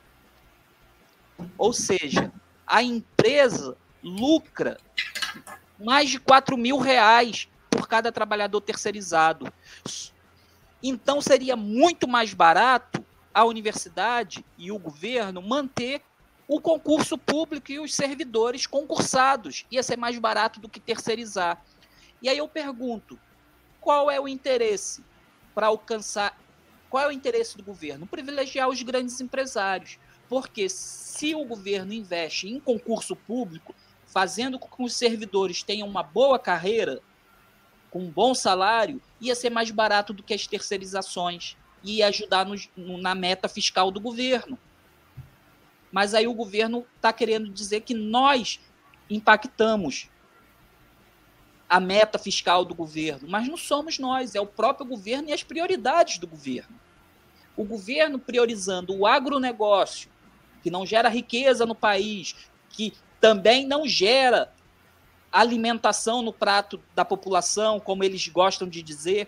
Ou seja, a empresa lucra mais de R$4 mil por cada trabalhador terceirizado. Então, seria muito mais barato a universidade e o governo manter o concurso público e os servidores concursados. Ia ser mais barato do que terceirizar. E aí eu pergunto, qual é o interesse para alcançar... Qual é o interesse do governo? Privilegiar os grandes empresários. Porque se o governo investe em concurso público, fazendo com que os servidores tenham uma boa carreira, com um bom salário, ia ser mais barato do que as terceirizações e ia ajudar na meta fiscal do governo. Mas aí o governo está querendo dizer que nós impactamos a meta fiscal do governo, mas não somos nós, é o próprio governo e as prioridades do governo. O governo priorizando o agronegócio, que não gera riqueza no país, que também não gera alimentação no prato da população, como eles gostam de dizer.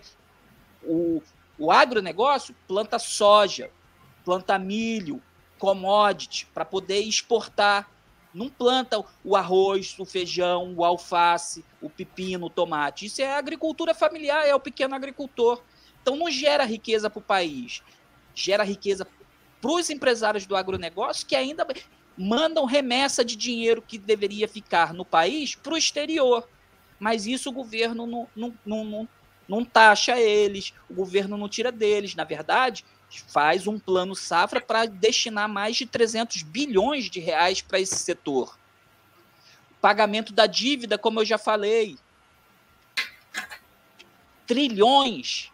O agronegócio planta soja, planta milho, commodity, para poder exportar. Não planta o arroz, o feijão, o alface, o pepino, o tomate. Isso é a agricultura familiar, é o pequeno agricultor. Então não gera riqueza para o país. Gera riqueza para os empresários do agronegócio que ainda mandam remessa de dinheiro que deveria ficar no país para o exterior. Mas isso o governo não taxa eles, o governo não tira deles. Na verdade, faz um plano safra para destinar mais de 300 bilhões de reais para esse setor. O pagamento da dívida, como eu já falei, trilhões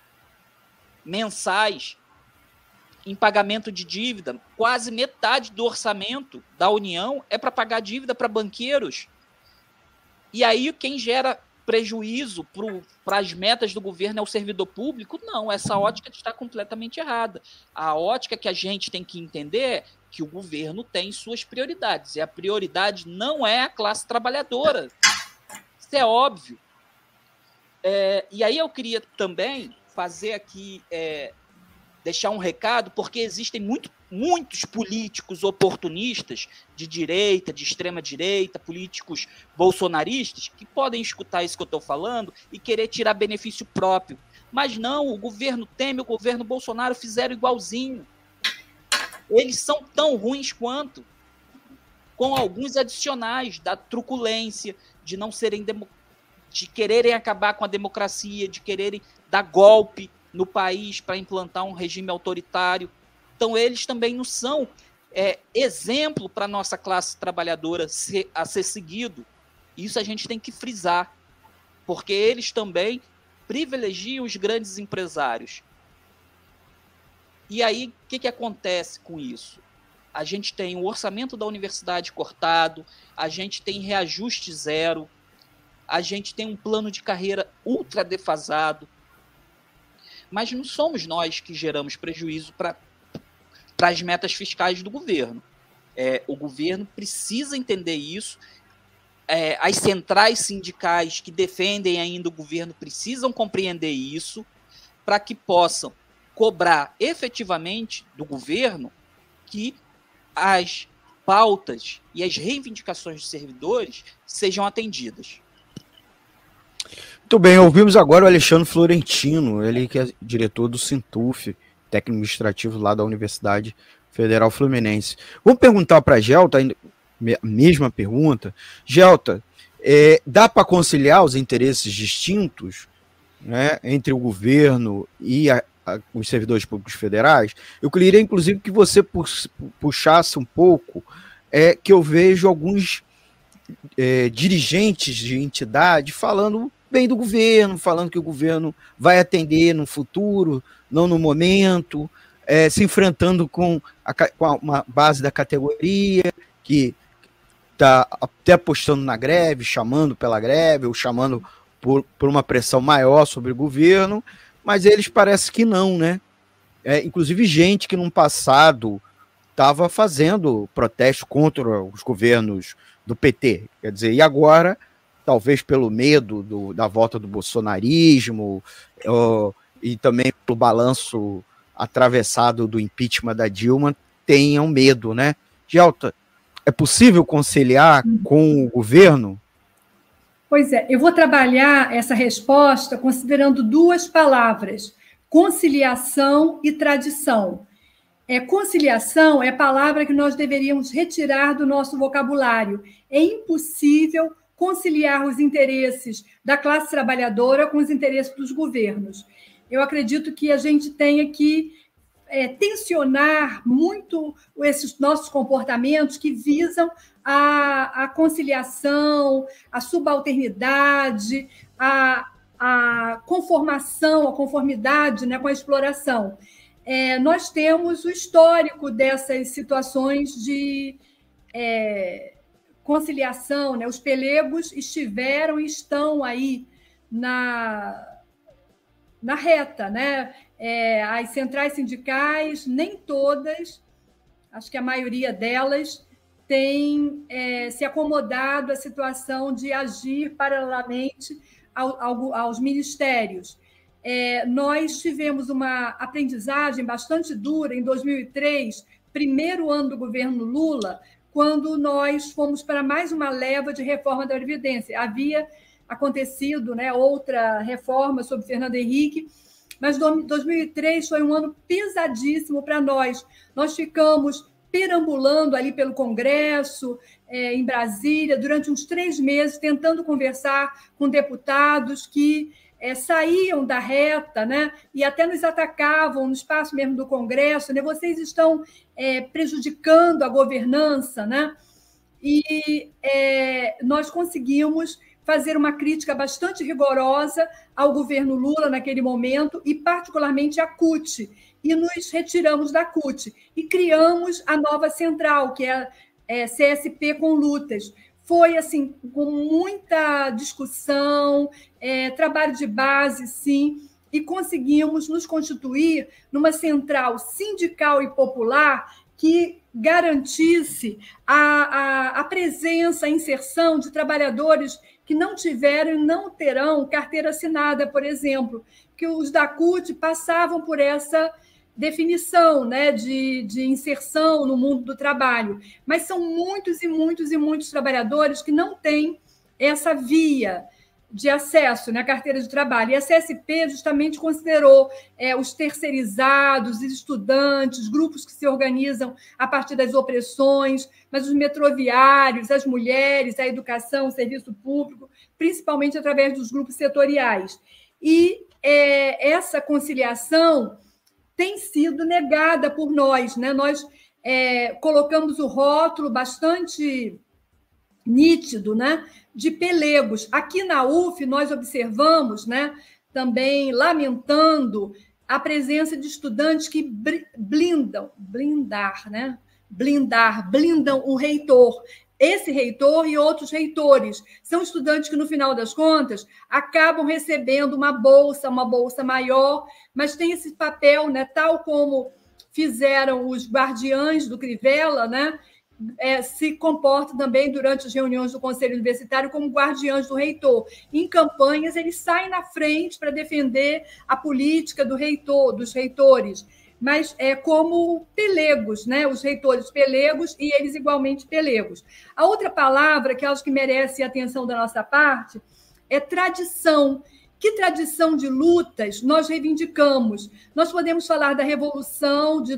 mensais em pagamento de dívida, quase metade do orçamento da União é para pagar dívida para banqueiros. E aí quem gera prejuízo para as metas do governo é o servidor público? Não, essa ótica está completamente errada. A ótica que a gente tem que entender é que o governo tem suas prioridades, e a prioridade não é a classe trabalhadora. Isso é óbvio. E aí eu queria também fazer aqui... deixar um recado, porque existem muitos políticos oportunistas de direita, de extrema-direita, políticos bolsonaristas, que podem escutar isso que eu estou falando e querer tirar benefício próprio. Mas não, o governo Temer e o governo Bolsonaro fizeram igualzinho. Eles são tão ruins quanto, com alguns adicionais da truculência, de não serem de quererem acabar com a democracia, de quererem dar golpe no país para implantar um regime autoritário. Então, eles também não são exemplo para a nossa classe trabalhadora a ser seguido. Isso a gente tem que frisar, porque eles também privilegiam os grandes empresários. E aí, o que acontece com isso? A gente tem o orçamento da universidade cortado, a gente tem reajuste zero, a gente tem um plano de carreira ultra defasado, mas não somos nós que geramos prejuízo para as metas fiscais do governo. O governo precisa entender isso, as centrais sindicais que defendem ainda o governo precisam compreender isso, para que possam cobrar efetivamente do governo que as pautas e as reivindicações dos servidores sejam atendidas. Muito bem, ouvimos agora o Alexandre Florentino, ele que é diretor do Sintuf, técnico administrativo lá da Universidade Federal Fluminense. Vamos perguntar para a Gelta, a mesma pergunta. Gelta, dá para conciliar os interesses distintos, né, entre o governo e os servidores públicos federais? Eu queria, inclusive, que você puxasse um pouco, que eu vejo alguns dirigentes de entidade falando bem do governo, falando que o governo vai atender no futuro, não no momento. se enfrentando com uma base da categoria que está até apostando na greve, chamando pela greve, ou chamando por uma pressão maior sobre o governo, mas eles parece que não, né? Inclusive gente que no passado estava fazendo protesto contra os governos do PT, quer dizer, e agora, talvez pelo medo da volta do bolsonarismo, e também pelo balanço atravessado do impeachment da Dilma, tenham medo, né? Gelta, é possível conciliar com o governo? Pois é, eu vou trabalhar essa resposta considerando duas palavras, conciliação e tradição. Conciliação é a palavra que nós deveríamos retirar do nosso vocabulário. É impossível conciliar os interesses da classe trabalhadora com os interesses dos governos. Eu acredito que a gente tenha que tensionar muito esses nossos comportamentos que visam a conciliação, a subalternidade, a conformação, a conformidade, né, com a exploração. Nós temos o histórico dessas situações de conciliação, né? Os pelegos estiveram e estão aí na reta, né? As centrais sindicais, nem todas, acho que a maioria delas, tem se acomodado à situação de agir paralelamente aos ministérios. Nós tivemos uma aprendizagem bastante dura em 2003, primeiro ano do governo Lula, quando nós fomos para mais uma leva de reforma da Previdência. Havia acontecido, né, outra reforma sobre Fernando Henrique, mas 2003 foi um ano pesadíssimo para nós. Nós ficamos perambulando ali pelo Congresso, em Brasília, durante uns 3 meses, tentando conversar com deputados que saíam da reta, né, e até nos atacavam no espaço mesmo do Congresso, né, vocês estão prejudicando a governança, né? E nós conseguimos fazer uma crítica bastante rigorosa ao governo Lula naquele momento, e particularmente à CUT, e nos retiramos da CUT, e criamos a nova central, que é a CSP com lutas. Foi assim, com muita discussão, trabalho de base, sim, e conseguimos nos constituir numa central sindical e popular que garantisse a presença, a inserção de trabalhadores que não tiveram e não terão carteira assinada, por exemplo, que os da CUT passavam por essa definição, né, de inserção no mundo do trabalho, mas são muitos e muitos e muitos trabalhadores que não têm essa via de acesso, né, à carteira de trabalho. E a CSP justamente considerou os terceirizados, os estudantes, grupos que se organizam a partir das opressões, mas os metroviários, as mulheres, a educação, o serviço público, principalmente através dos grupos setoriais. E essa conciliação tem sido negada por nós, né? Nós colocamos o rótulo bastante nítido, né, de pelegos. Aqui na UF, nós observamos, né, também lamentando a presença de estudantes que blindam o reitor. Esse reitor e outros reitores são estudantes que, no final das contas, acabam recebendo uma bolsa maior, mas tem esse papel, né, tal como fizeram os guardiães do Crivella, né, se comportam também durante as reuniões do Conselho Universitário como guardiães do reitor. Em campanhas, eles saem na frente para defender a política do reitor, dos reitores, mas como pelegos, né? Os reitores pelegos e eles igualmente pelegos. A outra palavra que eu acho que merece a atenção da nossa parte é tradição. Que tradição de lutas nós reivindicamos? Nós podemos falar da Revolução de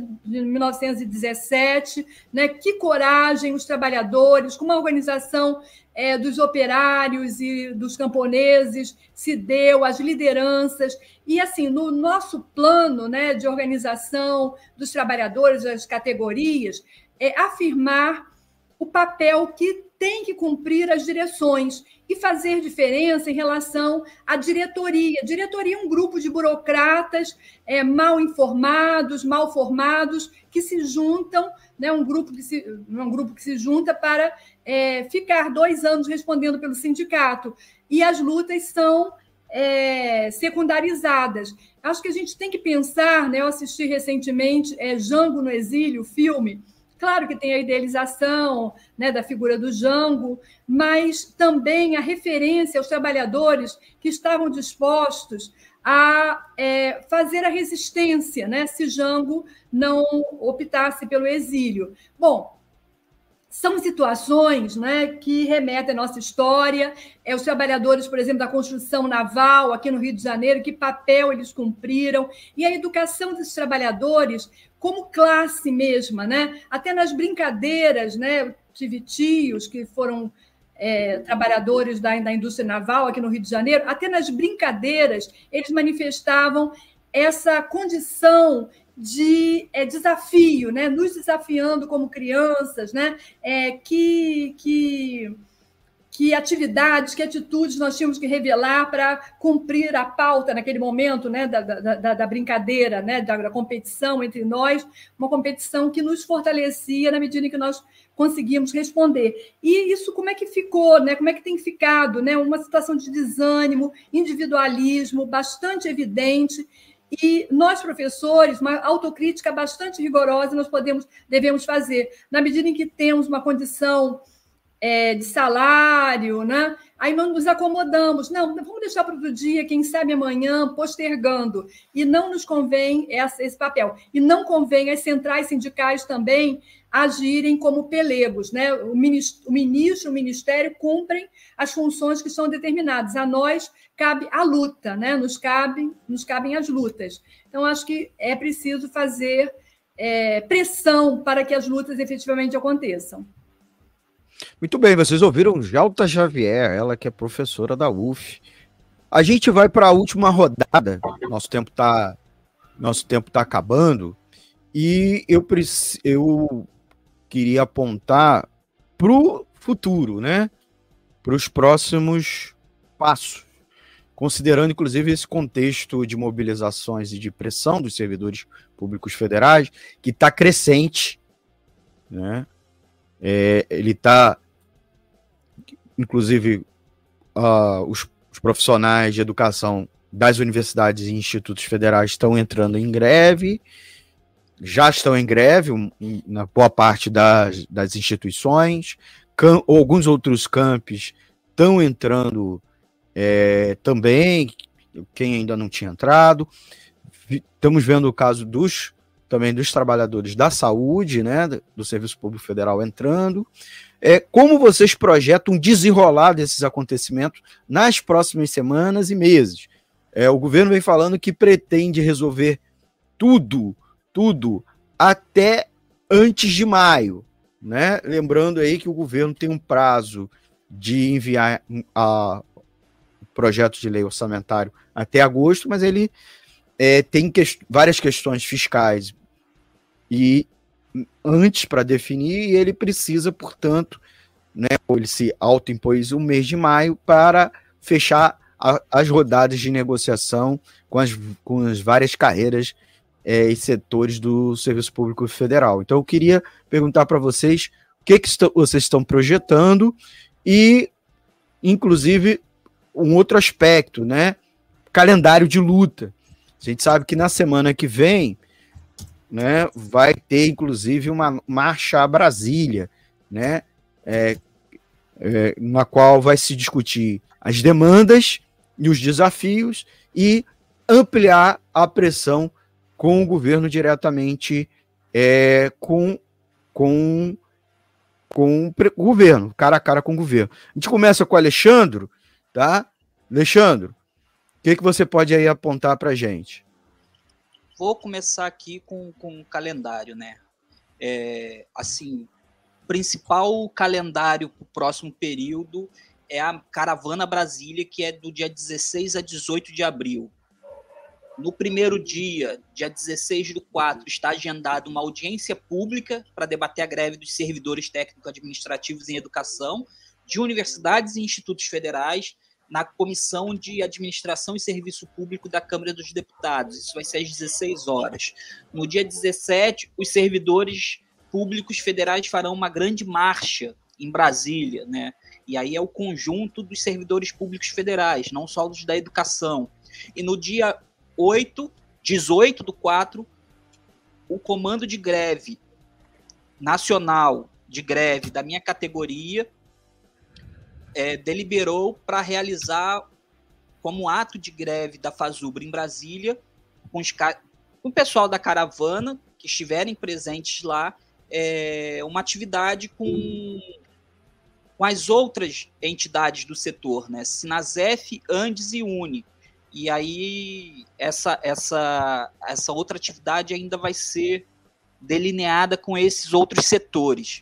1917, né? Que coragem os trabalhadores, com uma organização dos operários e dos camponeses se deu, as lideranças. E, assim, no nosso plano, né, de organização dos trabalhadores, das categorias, afirmar o papel que tem que cumprir as direções e fazer diferença em relação à diretoria. A diretoria é um grupo de burocratas mal informados, mal formados, que se juntam, né, um grupo que se junta para ficar 2 anos respondendo pelo sindicato. E as lutas são secundarizadas. Acho que a gente tem que pensar, né, eu assisti recentemente Jango no Exílio, o filme. Claro que tem a idealização, né, da figura do Jango, mas também a referência aos trabalhadores que estavam dispostos a fazer a resistência, né, se Jango não optasse pelo exílio. Bom, são situações, né, que remetem à nossa história. Os trabalhadores, por exemplo, da construção naval aqui no Rio de Janeiro, que papel eles cumpriram, e a educação desses trabalhadores como classe mesma, né? Até nas brincadeiras, né? Tive tios que foram trabalhadores da indústria naval aqui no Rio de Janeiro, até nas brincadeiras eles manifestavam essa condição de desafio, né? Nos desafiando como crianças, né? Que atividades, que atitudes nós tínhamos que revelar para cumprir a pauta naquele momento, né? da brincadeira, né? da competição entre nós, uma competição que nos fortalecia na medida em que nós conseguíamos responder. E isso como é que ficou, né? Como é que tem ficado, né? Uma situação de desânimo, individualismo bastante evidente. E nós, professores, uma autocrítica bastante rigorosa nós devemos fazer, na medida em que temos uma condição de salário, né? Aí não nos acomodamos. Não, vamos deixar para outro dia, quem sabe amanhã, postergando. E não nos convém esse papel. E não convém as centrais sindicais também agirem como pelegos, né? O ministro, o ministério cumprem as funções que são determinadas. A nós cabe a luta, né? Nos cabem as lutas. Então, acho que é preciso fazer pressão para que as lutas efetivamente aconteçam. Muito bem, vocês ouviram Jalta Xavier, ela que é professora da UF. A gente vai para a última rodada, nosso tempo tá acabando, e eu queria apontar para o futuro, né? Para os próximos passos, considerando inclusive esse contexto de mobilizações e de pressão dos servidores públicos federais, que está crescente, né? Ele está, inclusive, os profissionais de educação das universidades e institutos federais estão entrando em greve, já estão em greve na boa parte das instituições, alguns outros campos estão entrando também, quem ainda não tinha entrado. Estamos vendo o caso também dos trabalhadores da saúde, né, do Serviço Público Federal entrando. Como vocês projetam desenrolar desses acontecimentos nas próximas semanas e meses? O governo vem falando que pretende resolver tudo até antes de maio, né? Lembrando aí que o governo tem um prazo de enviar projeto de lei orçamentário até agosto, mas ele tem várias questões fiscais e antes para definir, e ele precisa, portanto, né, ele se autoimpôs o mês de maio para fechar as rodadas de negociação com as várias carreiras e setores do Serviço Público Federal. Então, eu queria perguntar para vocês o que vocês estão projetando e, inclusive, um outro aspecto, né, calendário de luta. A gente sabe que na semana que vem, né, vai ter, inclusive, uma marcha a Brasília, né, na qual vai se discutir as demandas e os desafios e ampliar a pressão com o governo diretamente, com o governo, cara a cara com o governo. A gente começa com o Alexandre, tá? Alexandre, o que você pode aí apontar para a gente? Vou começar aqui com o calendário, né? Assim, o principal calendário para o próximo período é a Caravana Brasília, que é do dia 16 a 18 de abril. No primeiro dia 16/4, está agendada uma audiência pública para debater a greve dos servidores técnico-administrativos em educação de universidades e institutos federais na Comissão de Administração e Serviço Público da Câmara dos Deputados. Isso vai ser às 16 horas. No dia 17, os servidores públicos federais farão uma grande marcha em Brasília, né? E aí é o conjunto dos servidores públicos federais, não só os da educação. E no dia 18/4, o comando de greve nacional de greve da minha categoria deliberou para realizar como ato de greve da FASUBRA em Brasília, com o pessoal da caravana que estiverem presentes lá, uma atividade com as outras entidades do setor, né? Sinasef, Andes e Uni. E aí essa outra atividade ainda vai ser delineada com esses outros setores.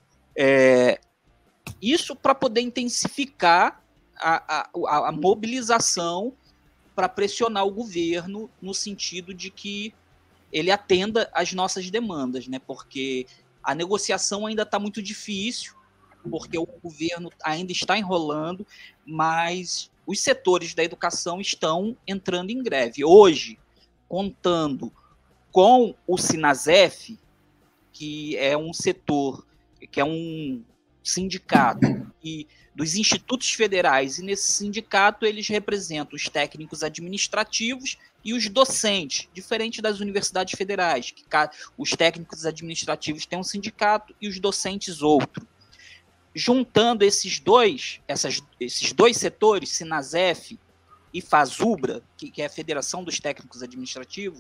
Isso para poder intensificar a mobilização para pressionar o governo no sentido de que ele atenda às nossas demandas, né? Porque a negociação ainda está muito difícil, porque o governo ainda está enrolando, mas os setores da educação estão entrando em greve. Hoje, contando com o Sinasef, que é um setor, que é um sindicato e dos institutos federais, e nesse sindicato eles representam os técnicos administrativos e os docentes, diferente das universidades federais, que os técnicos administrativos têm um sindicato e os docentes outro. Juntando esses dois setores, Sinasef e FASUBRA, que é a Federação dos Técnicos Administrativos,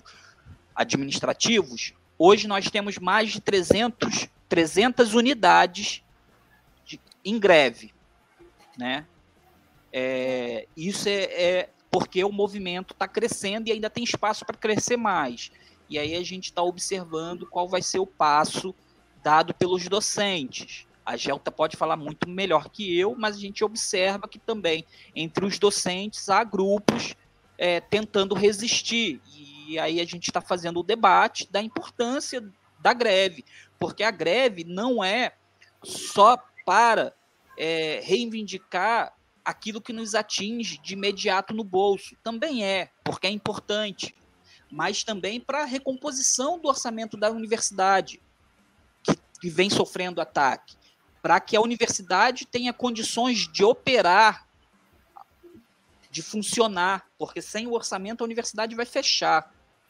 hoje nós temos mais de 300 unidades em greve, né? Isso é porque o movimento está crescendo e ainda tem espaço para crescer mais. E aí a gente está observando qual vai ser o passo dado pelos docentes. A Gelta pode falar muito melhor que eu, mas a gente observa que também entre os docentes há grupos tentando resistir. E aí a gente está fazendo o debate da importância da greve, porque a greve não é só para reivindicar aquilo que nos atinge de imediato no bolso. Também porque é importante, mas também para a recomposição do orçamento da universidade, que vem sofrendo ataque, para que a universidade tenha condições de operar, de funcionar, porque sem o orçamento a universidade vai fechar.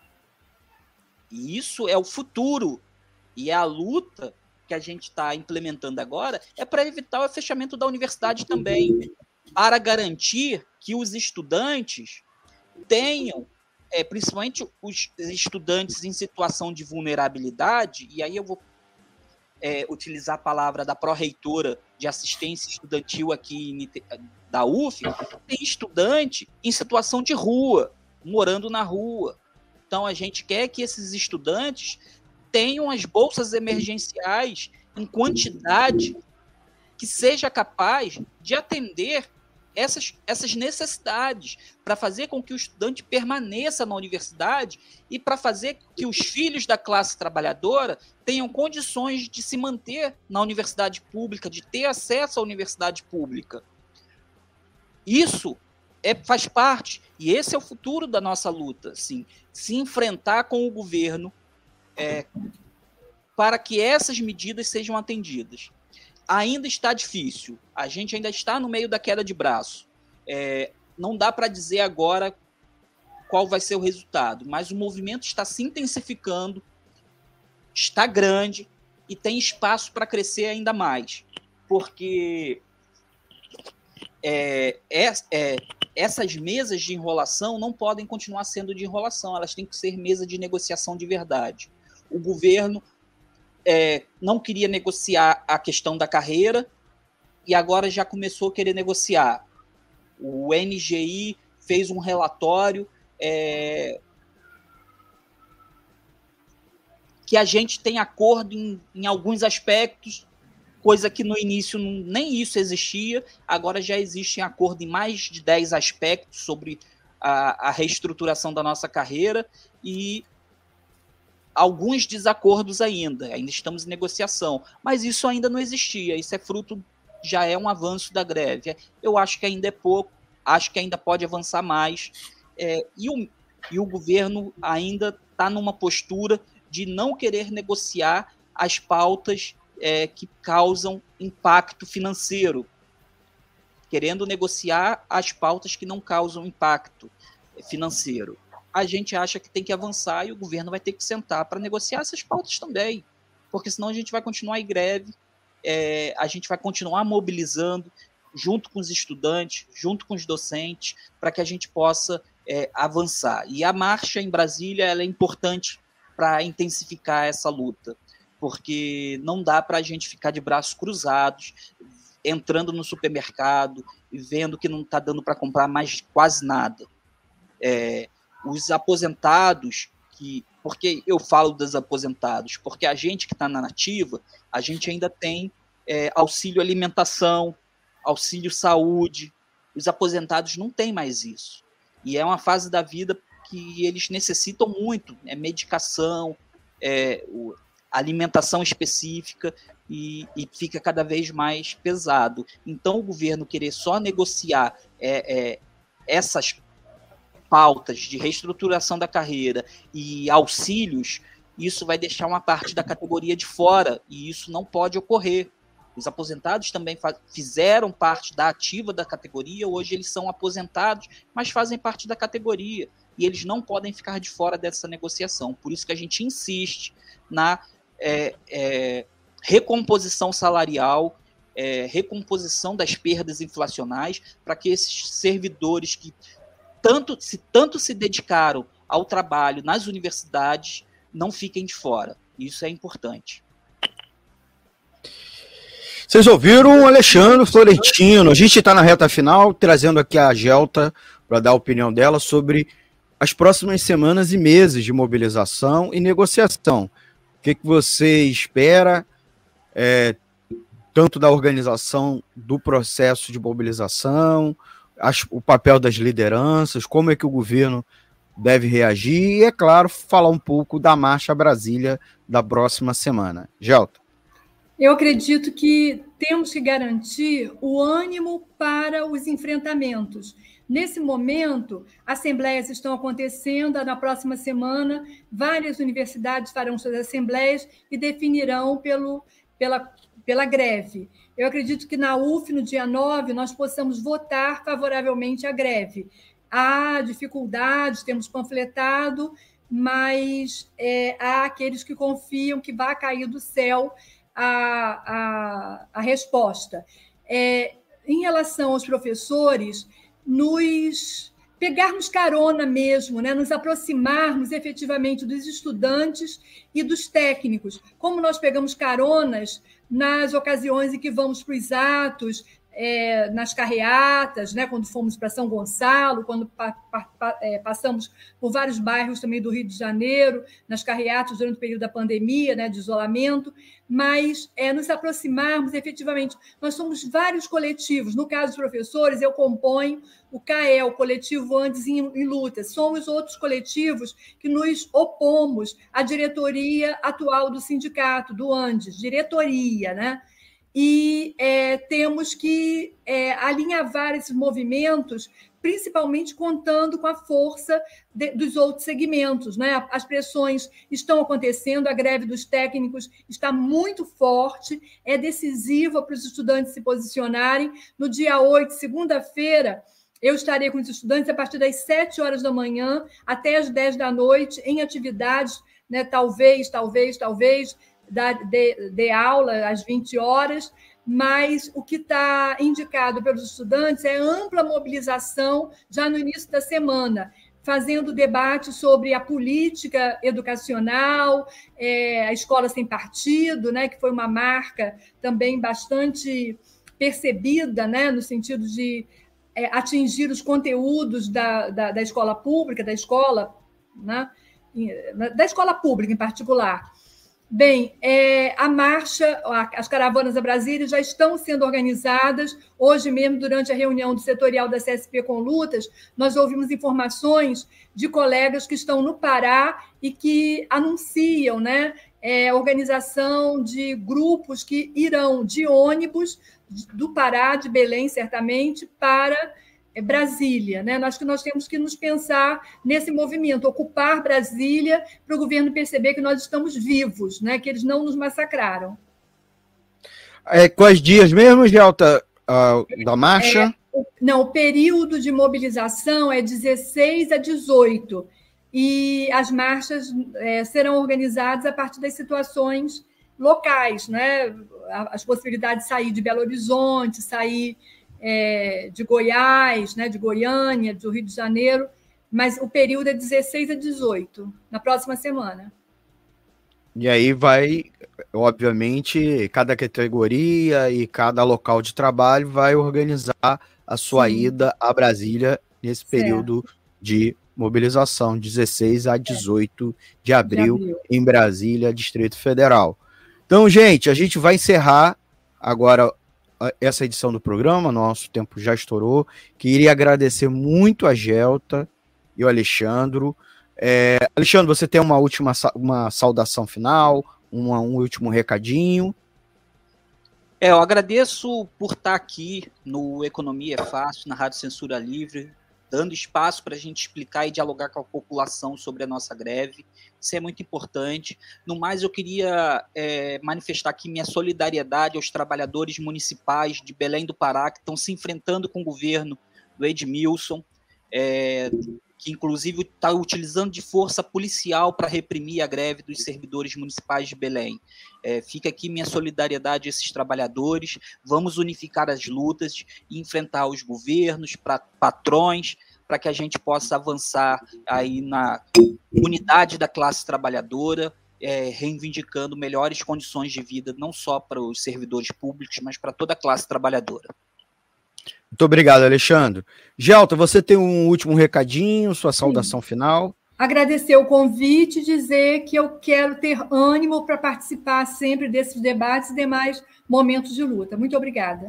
E isso é o futuro, e é a luta que a gente está implementando agora, é para evitar o fechamento da universidade também, para garantir que os estudantes tenham, principalmente os estudantes em situação de vulnerabilidade, e aí eu vou utilizar a palavra da pró-reitora de assistência estudantil aqui da UF, tem estudante em situação de rua, morando na rua. Então, a gente quer que esses estudantes tenham as bolsas emergenciais em quantidade que seja capaz de atender essas necessidades, para fazer com que o estudante permaneça na universidade e para fazer que os filhos da classe trabalhadora tenham condições de se manter na universidade pública, de ter acesso à universidade pública. Isso faz parte, e esse é o futuro da nossa luta, assim, se enfrentar com o governo para que essas medidas sejam atendidas. Ainda está difícil, a gente ainda está no meio da queda de braço. Não dá para dizer agora qual vai ser o resultado, mas o movimento está se intensificando, está grande e tem espaço para crescer ainda mais, porque essas mesas de enrolação não podem continuar sendo de enrolação, elas têm que ser mesa de negociação de verdade. O governo não queria negociar a questão da carreira e agora já começou a querer negociar. O NGI fez um relatório que a gente tem acordo em alguns aspectos, coisa que no início nem isso existia, agora já existe acordo em mais de 10 aspectos sobre a reestruturação da nossa carreira e alguns desacordos ainda estamos em negociação, mas isso ainda não existia, isso é fruto, já é um avanço da greve. Eu acho que ainda é pouco, acho que ainda pode avançar mais, e o governo ainda está numa postura de não querer negociar as pautas que causam impacto financeiro, querendo negociar as pautas que não causam impacto financeiro. A gente acha que tem que avançar e o governo vai ter que sentar para negociar essas pautas também, porque senão a gente vai continuar em greve, a gente vai continuar mobilizando junto com os estudantes, junto com os docentes, para que a gente possa avançar. E a marcha em Brasília ela é importante para intensificar essa luta, porque não dá para a gente ficar de braços cruzados, entrando no supermercado e vendo que não está dando para comprar mais quase nada. Os aposentados, porque eu falo dos aposentados, porque a gente que está na nativa, a gente ainda tem auxílio alimentação, auxílio saúde, os aposentados não têm mais isso. E é uma fase da vida que eles necessitam muito, medicação, alimentação específica, e fica cada vez mais pesado. Então, o governo querer só negociar essas pautas de reestruturação da carreira e auxílios, isso vai deixar uma parte da categoria de fora, e isso não pode ocorrer. Os aposentados também fizeram parte da ativa da categoria, hoje eles são aposentados, mas fazem parte da categoria, e eles não podem ficar de fora dessa negociação. Por isso que a gente insiste na recomposição salarial, recomposição das perdas inflacionais, para que esses servidores que tanto se dedicaram ao trabalho nas universidades não fiquem de fora. Isso é importante. Vocês ouviram o Alexandre Florentino. A gente está na reta final, trazendo aqui a Gelta para dar a opinião dela sobre as próximas semanas e meses de mobilização e negociação. O que você espera, tanto da organização do processo de mobilização, o papel das lideranças, como é que o governo deve reagir e, é claro, falar um pouco da Marcha Brasília da próxima semana. Gelta. Eu acredito que temos que garantir o ânimo para os enfrentamentos. Nesse momento, assembleias estão acontecendo, na próxima semana, várias universidades farão suas assembleias e definirão pela greve. Eu acredito que na UF, no dia 9, nós possamos votar favoravelmente à greve. Há dificuldades, temos panfletado, mas há aqueles que confiam que vai cair do céu a resposta. Em relação aos professores, pegarmos carona mesmo, nos aproximarmos efetivamente dos estudantes e dos técnicos, como nós pegamos caronas nas ocasiões em que vamos para os atos, nas carreatas, quando fomos para São Gonçalo, quando passamos por vários bairros também do Rio de Janeiro, nas carreatas durante o período da pandemia, de isolamento, mas nos aproximarmos efetivamente. Nós somos vários coletivos. No caso dos professores, eu componho o CAEL, o Coletivo Andes em Luta. Somos outros coletivos que nos opomos à diretoria atual do sindicato, do Andes, diretoria, E temos que alinhavar esses movimentos, principalmente contando com a força dos outros segmentos. As pressões estão acontecendo, a greve dos técnicos está muito forte, é decisiva para os estudantes se posicionarem. No dia 8, segunda-feira, eu estarei com os estudantes a partir das 7 horas da manhã até as 10 da noite, em atividades, talvez, de aula às 20 horas, mas o que está indicado pelos estudantes é ampla mobilização já no início da semana, fazendo debate sobre a política educacional, a escola sem partido, que foi uma marca também bastante percebida, no sentido de atingir os conteúdos da escola pública, da escola pública em particular. Bem, a marcha, as caravanas a Brasília já estão sendo organizadas. Hoje mesmo, durante a reunião do setorial da CSP com Lutas, nós ouvimos informações de colegas que estão no Pará e que anunciam, né, organização de grupos que irão de ônibus do Pará, de Belém, certamente, para Brasília, né? Nós temos que nos pensar nesse movimento, ocupar Brasília para o governo perceber que nós estamos vivos, né? Que eles não nos massacraram. Quais dias mesmo, Gelta, da marcha? O período de mobilização é 16 a 18, e as marchas serão organizadas a partir das situações locais, né? As possibilidades de sair de Belo Horizonte, sair de Goiás, né, de Goiânia, do Rio de Janeiro, mas o período é 16 a 18, na próxima semana. E aí vai, obviamente, cada categoria e cada local de trabalho vai organizar a sua ida a Brasília nesse período de mobilização, 16 a 18 de abril, em Brasília, Distrito Federal. Então, gente, a gente vai encerrar agora essa edição do programa, nosso tempo já estourou. Queria agradecer muito a Gelta e o Alexandro. Alexandre, você tem uma saudação final, um último recadinho? Eu agradeço por estar aqui no Economia é Fácil, na Rádio Censura Livre, dando espaço para a gente explicar e dialogar com a população sobre a nossa greve. Isso é muito importante. No mais, eu queria manifestar aqui minha solidariedade aos trabalhadores municipais de Belém do Pará, que estão se enfrentando com o governo do Edmilson, que inclusive está utilizando de força policial para reprimir a greve dos servidores municipais de Belém. Fica aqui minha solidariedade a esses trabalhadores. Vamos unificar as lutas e enfrentar os governos, patrões, para que a gente possa avançar aí na unidade da classe trabalhadora, reivindicando melhores condições de vida, não só para os servidores públicos, mas para toda a classe trabalhadora. Muito obrigado, Alexandre. Gelta, você tem um último recadinho, sua saudação final? Agradecer o convite e dizer que eu quero ter ânimo para participar sempre desses debates e demais momentos de luta. Muito obrigada.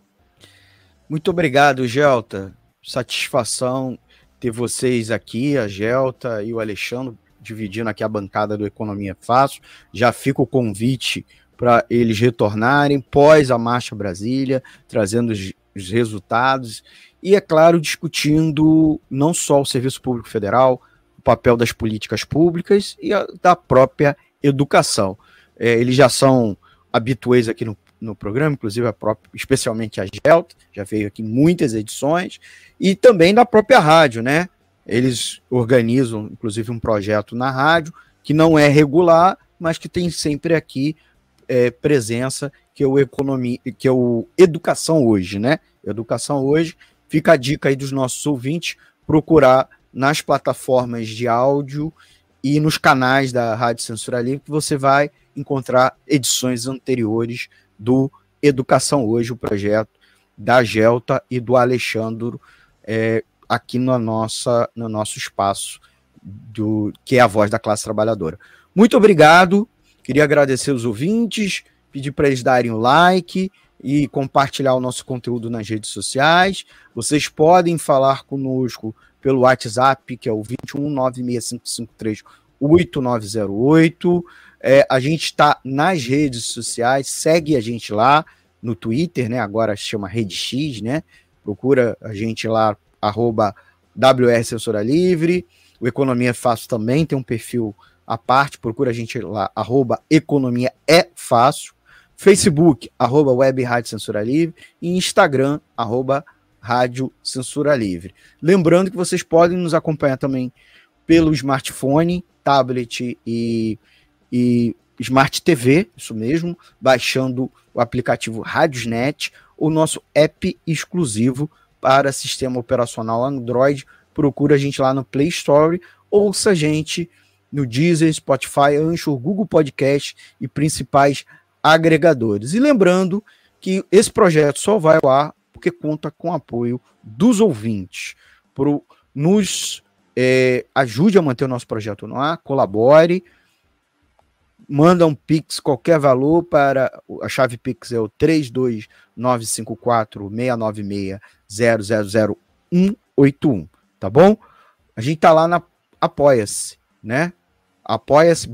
Muito obrigado, Gelta. Satisfação ter vocês aqui, a Gelta e o Alexandre, dividindo aqui a bancada do Economia Fácil. Já fica o convite para eles retornarem pós a Marcha Brasília, trazendo os resultados e, é claro, discutindo não só o Serviço Público Federal, o papel das políticas públicas e da própria educação. Eles já são habituês aqui no programa, inclusive especialmente a Gelta, já veio aqui em muitas edições, e também da própria rádio, né? Eles organizam, inclusive, um projeto na rádio, que não é regular, mas que tem sempre aqui presença, que é o Educação Hoje, né? Educação Hoje, fica a dica aí dos nossos ouvintes, procurar nas plataformas de áudio e nos canais da Rádio Censura Livre, que você vai encontrar edições anteriores do Educação Hoje, o projeto da Gelta e do Alexandre, aqui no nosso espaço, que é a voz da classe trabalhadora. Muito obrigado, queria agradecer os ouvintes, pedir para eles darem o like e compartilhar o nosso conteúdo nas redes sociais. Vocês podem falar conosco pelo WhatsApp, que é o 21965538908. A gente está nas redes sociais, segue a gente lá no Twitter, né? Agora se chama Rede X, né? Procura a gente lá, @WR Censura Livre. O Economia é Fácil também tem um perfil à parte, procura a gente lá, @Economia é Fácil. Facebook, @Web Rádio Censura Livre, e Instagram, @Rádio Censura Livre. Lembrando que vocês podem nos acompanhar também pelo smartphone, tablet e Smart TV, isso mesmo, baixando o aplicativo Radiosnet, o nosso app exclusivo para sistema operacional Android. Procura a gente lá no Play Store, ouça a gente no Deezer, Spotify, Anchor, Google Podcast e principais agregadores. E lembrando que esse projeto só vai ao ar porque conta com o apoio dos ouvintes. Nos ajude a manter o nosso projeto no ar, colabore, manda um Pix, qualquer valor, para a chave Pix é o 32954-696-000-181, tá bom? A gente tá lá na Apoia-se, né? Apoia-se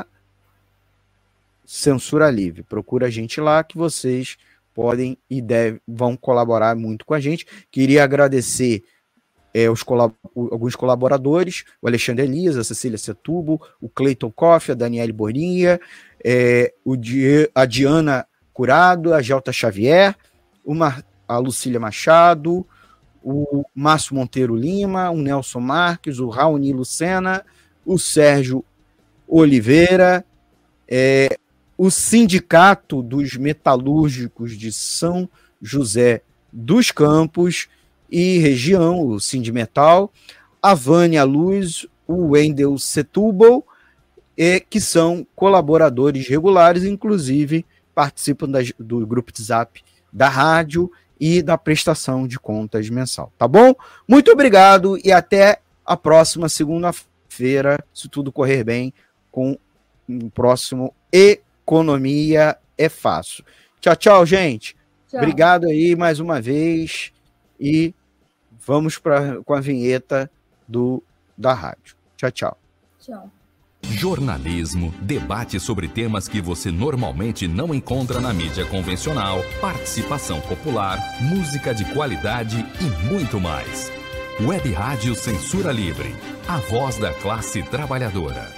/Censura Livre. Procura a gente lá que vocês podem e vão colaborar muito com a gente. Queria agradecer alguns colaboradores, o Alexandre Elias, a Cecília Setúbal, o Cleiton Koff, a Daniele Borinha, a Diana Curado, a Gelta Xavier, a Lucília Machado, o Márcio Monteiro Lima, o Nelson Marques, o Raoni Lucena, o Sérgio Oliveira, o Sindicato dos Metalúrgicos de São José dos Campos e região, o Sindimetal, a Vânia Luz, o Wendel Setúbal, que são colaboradores regulares, inclusive participam do grupo de WhatsApp da rádio e da prestação de contas mensal, tá bom? Muito obrigado e até a próxima segunda-feira, se tudo correr bem, com o próximo Economia é Fácil. Tchau, tchau, gente. Tchau. Obrigado aí mais uma vez e vamos com a vinheta da rádio. Tchau, tchau. Tchau. Jornalismo, debate sobre temas que você normalmente não encontra na mídia convencional, participação popular, música de qualidade e muito mais. Web Rádio Censura Livre, a voz da classe trabalhadora.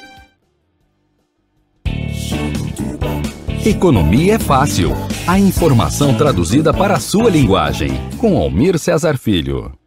Economia é Fácil. A informação traduzida para a sua linguagem. Com Almir Cesar Filho.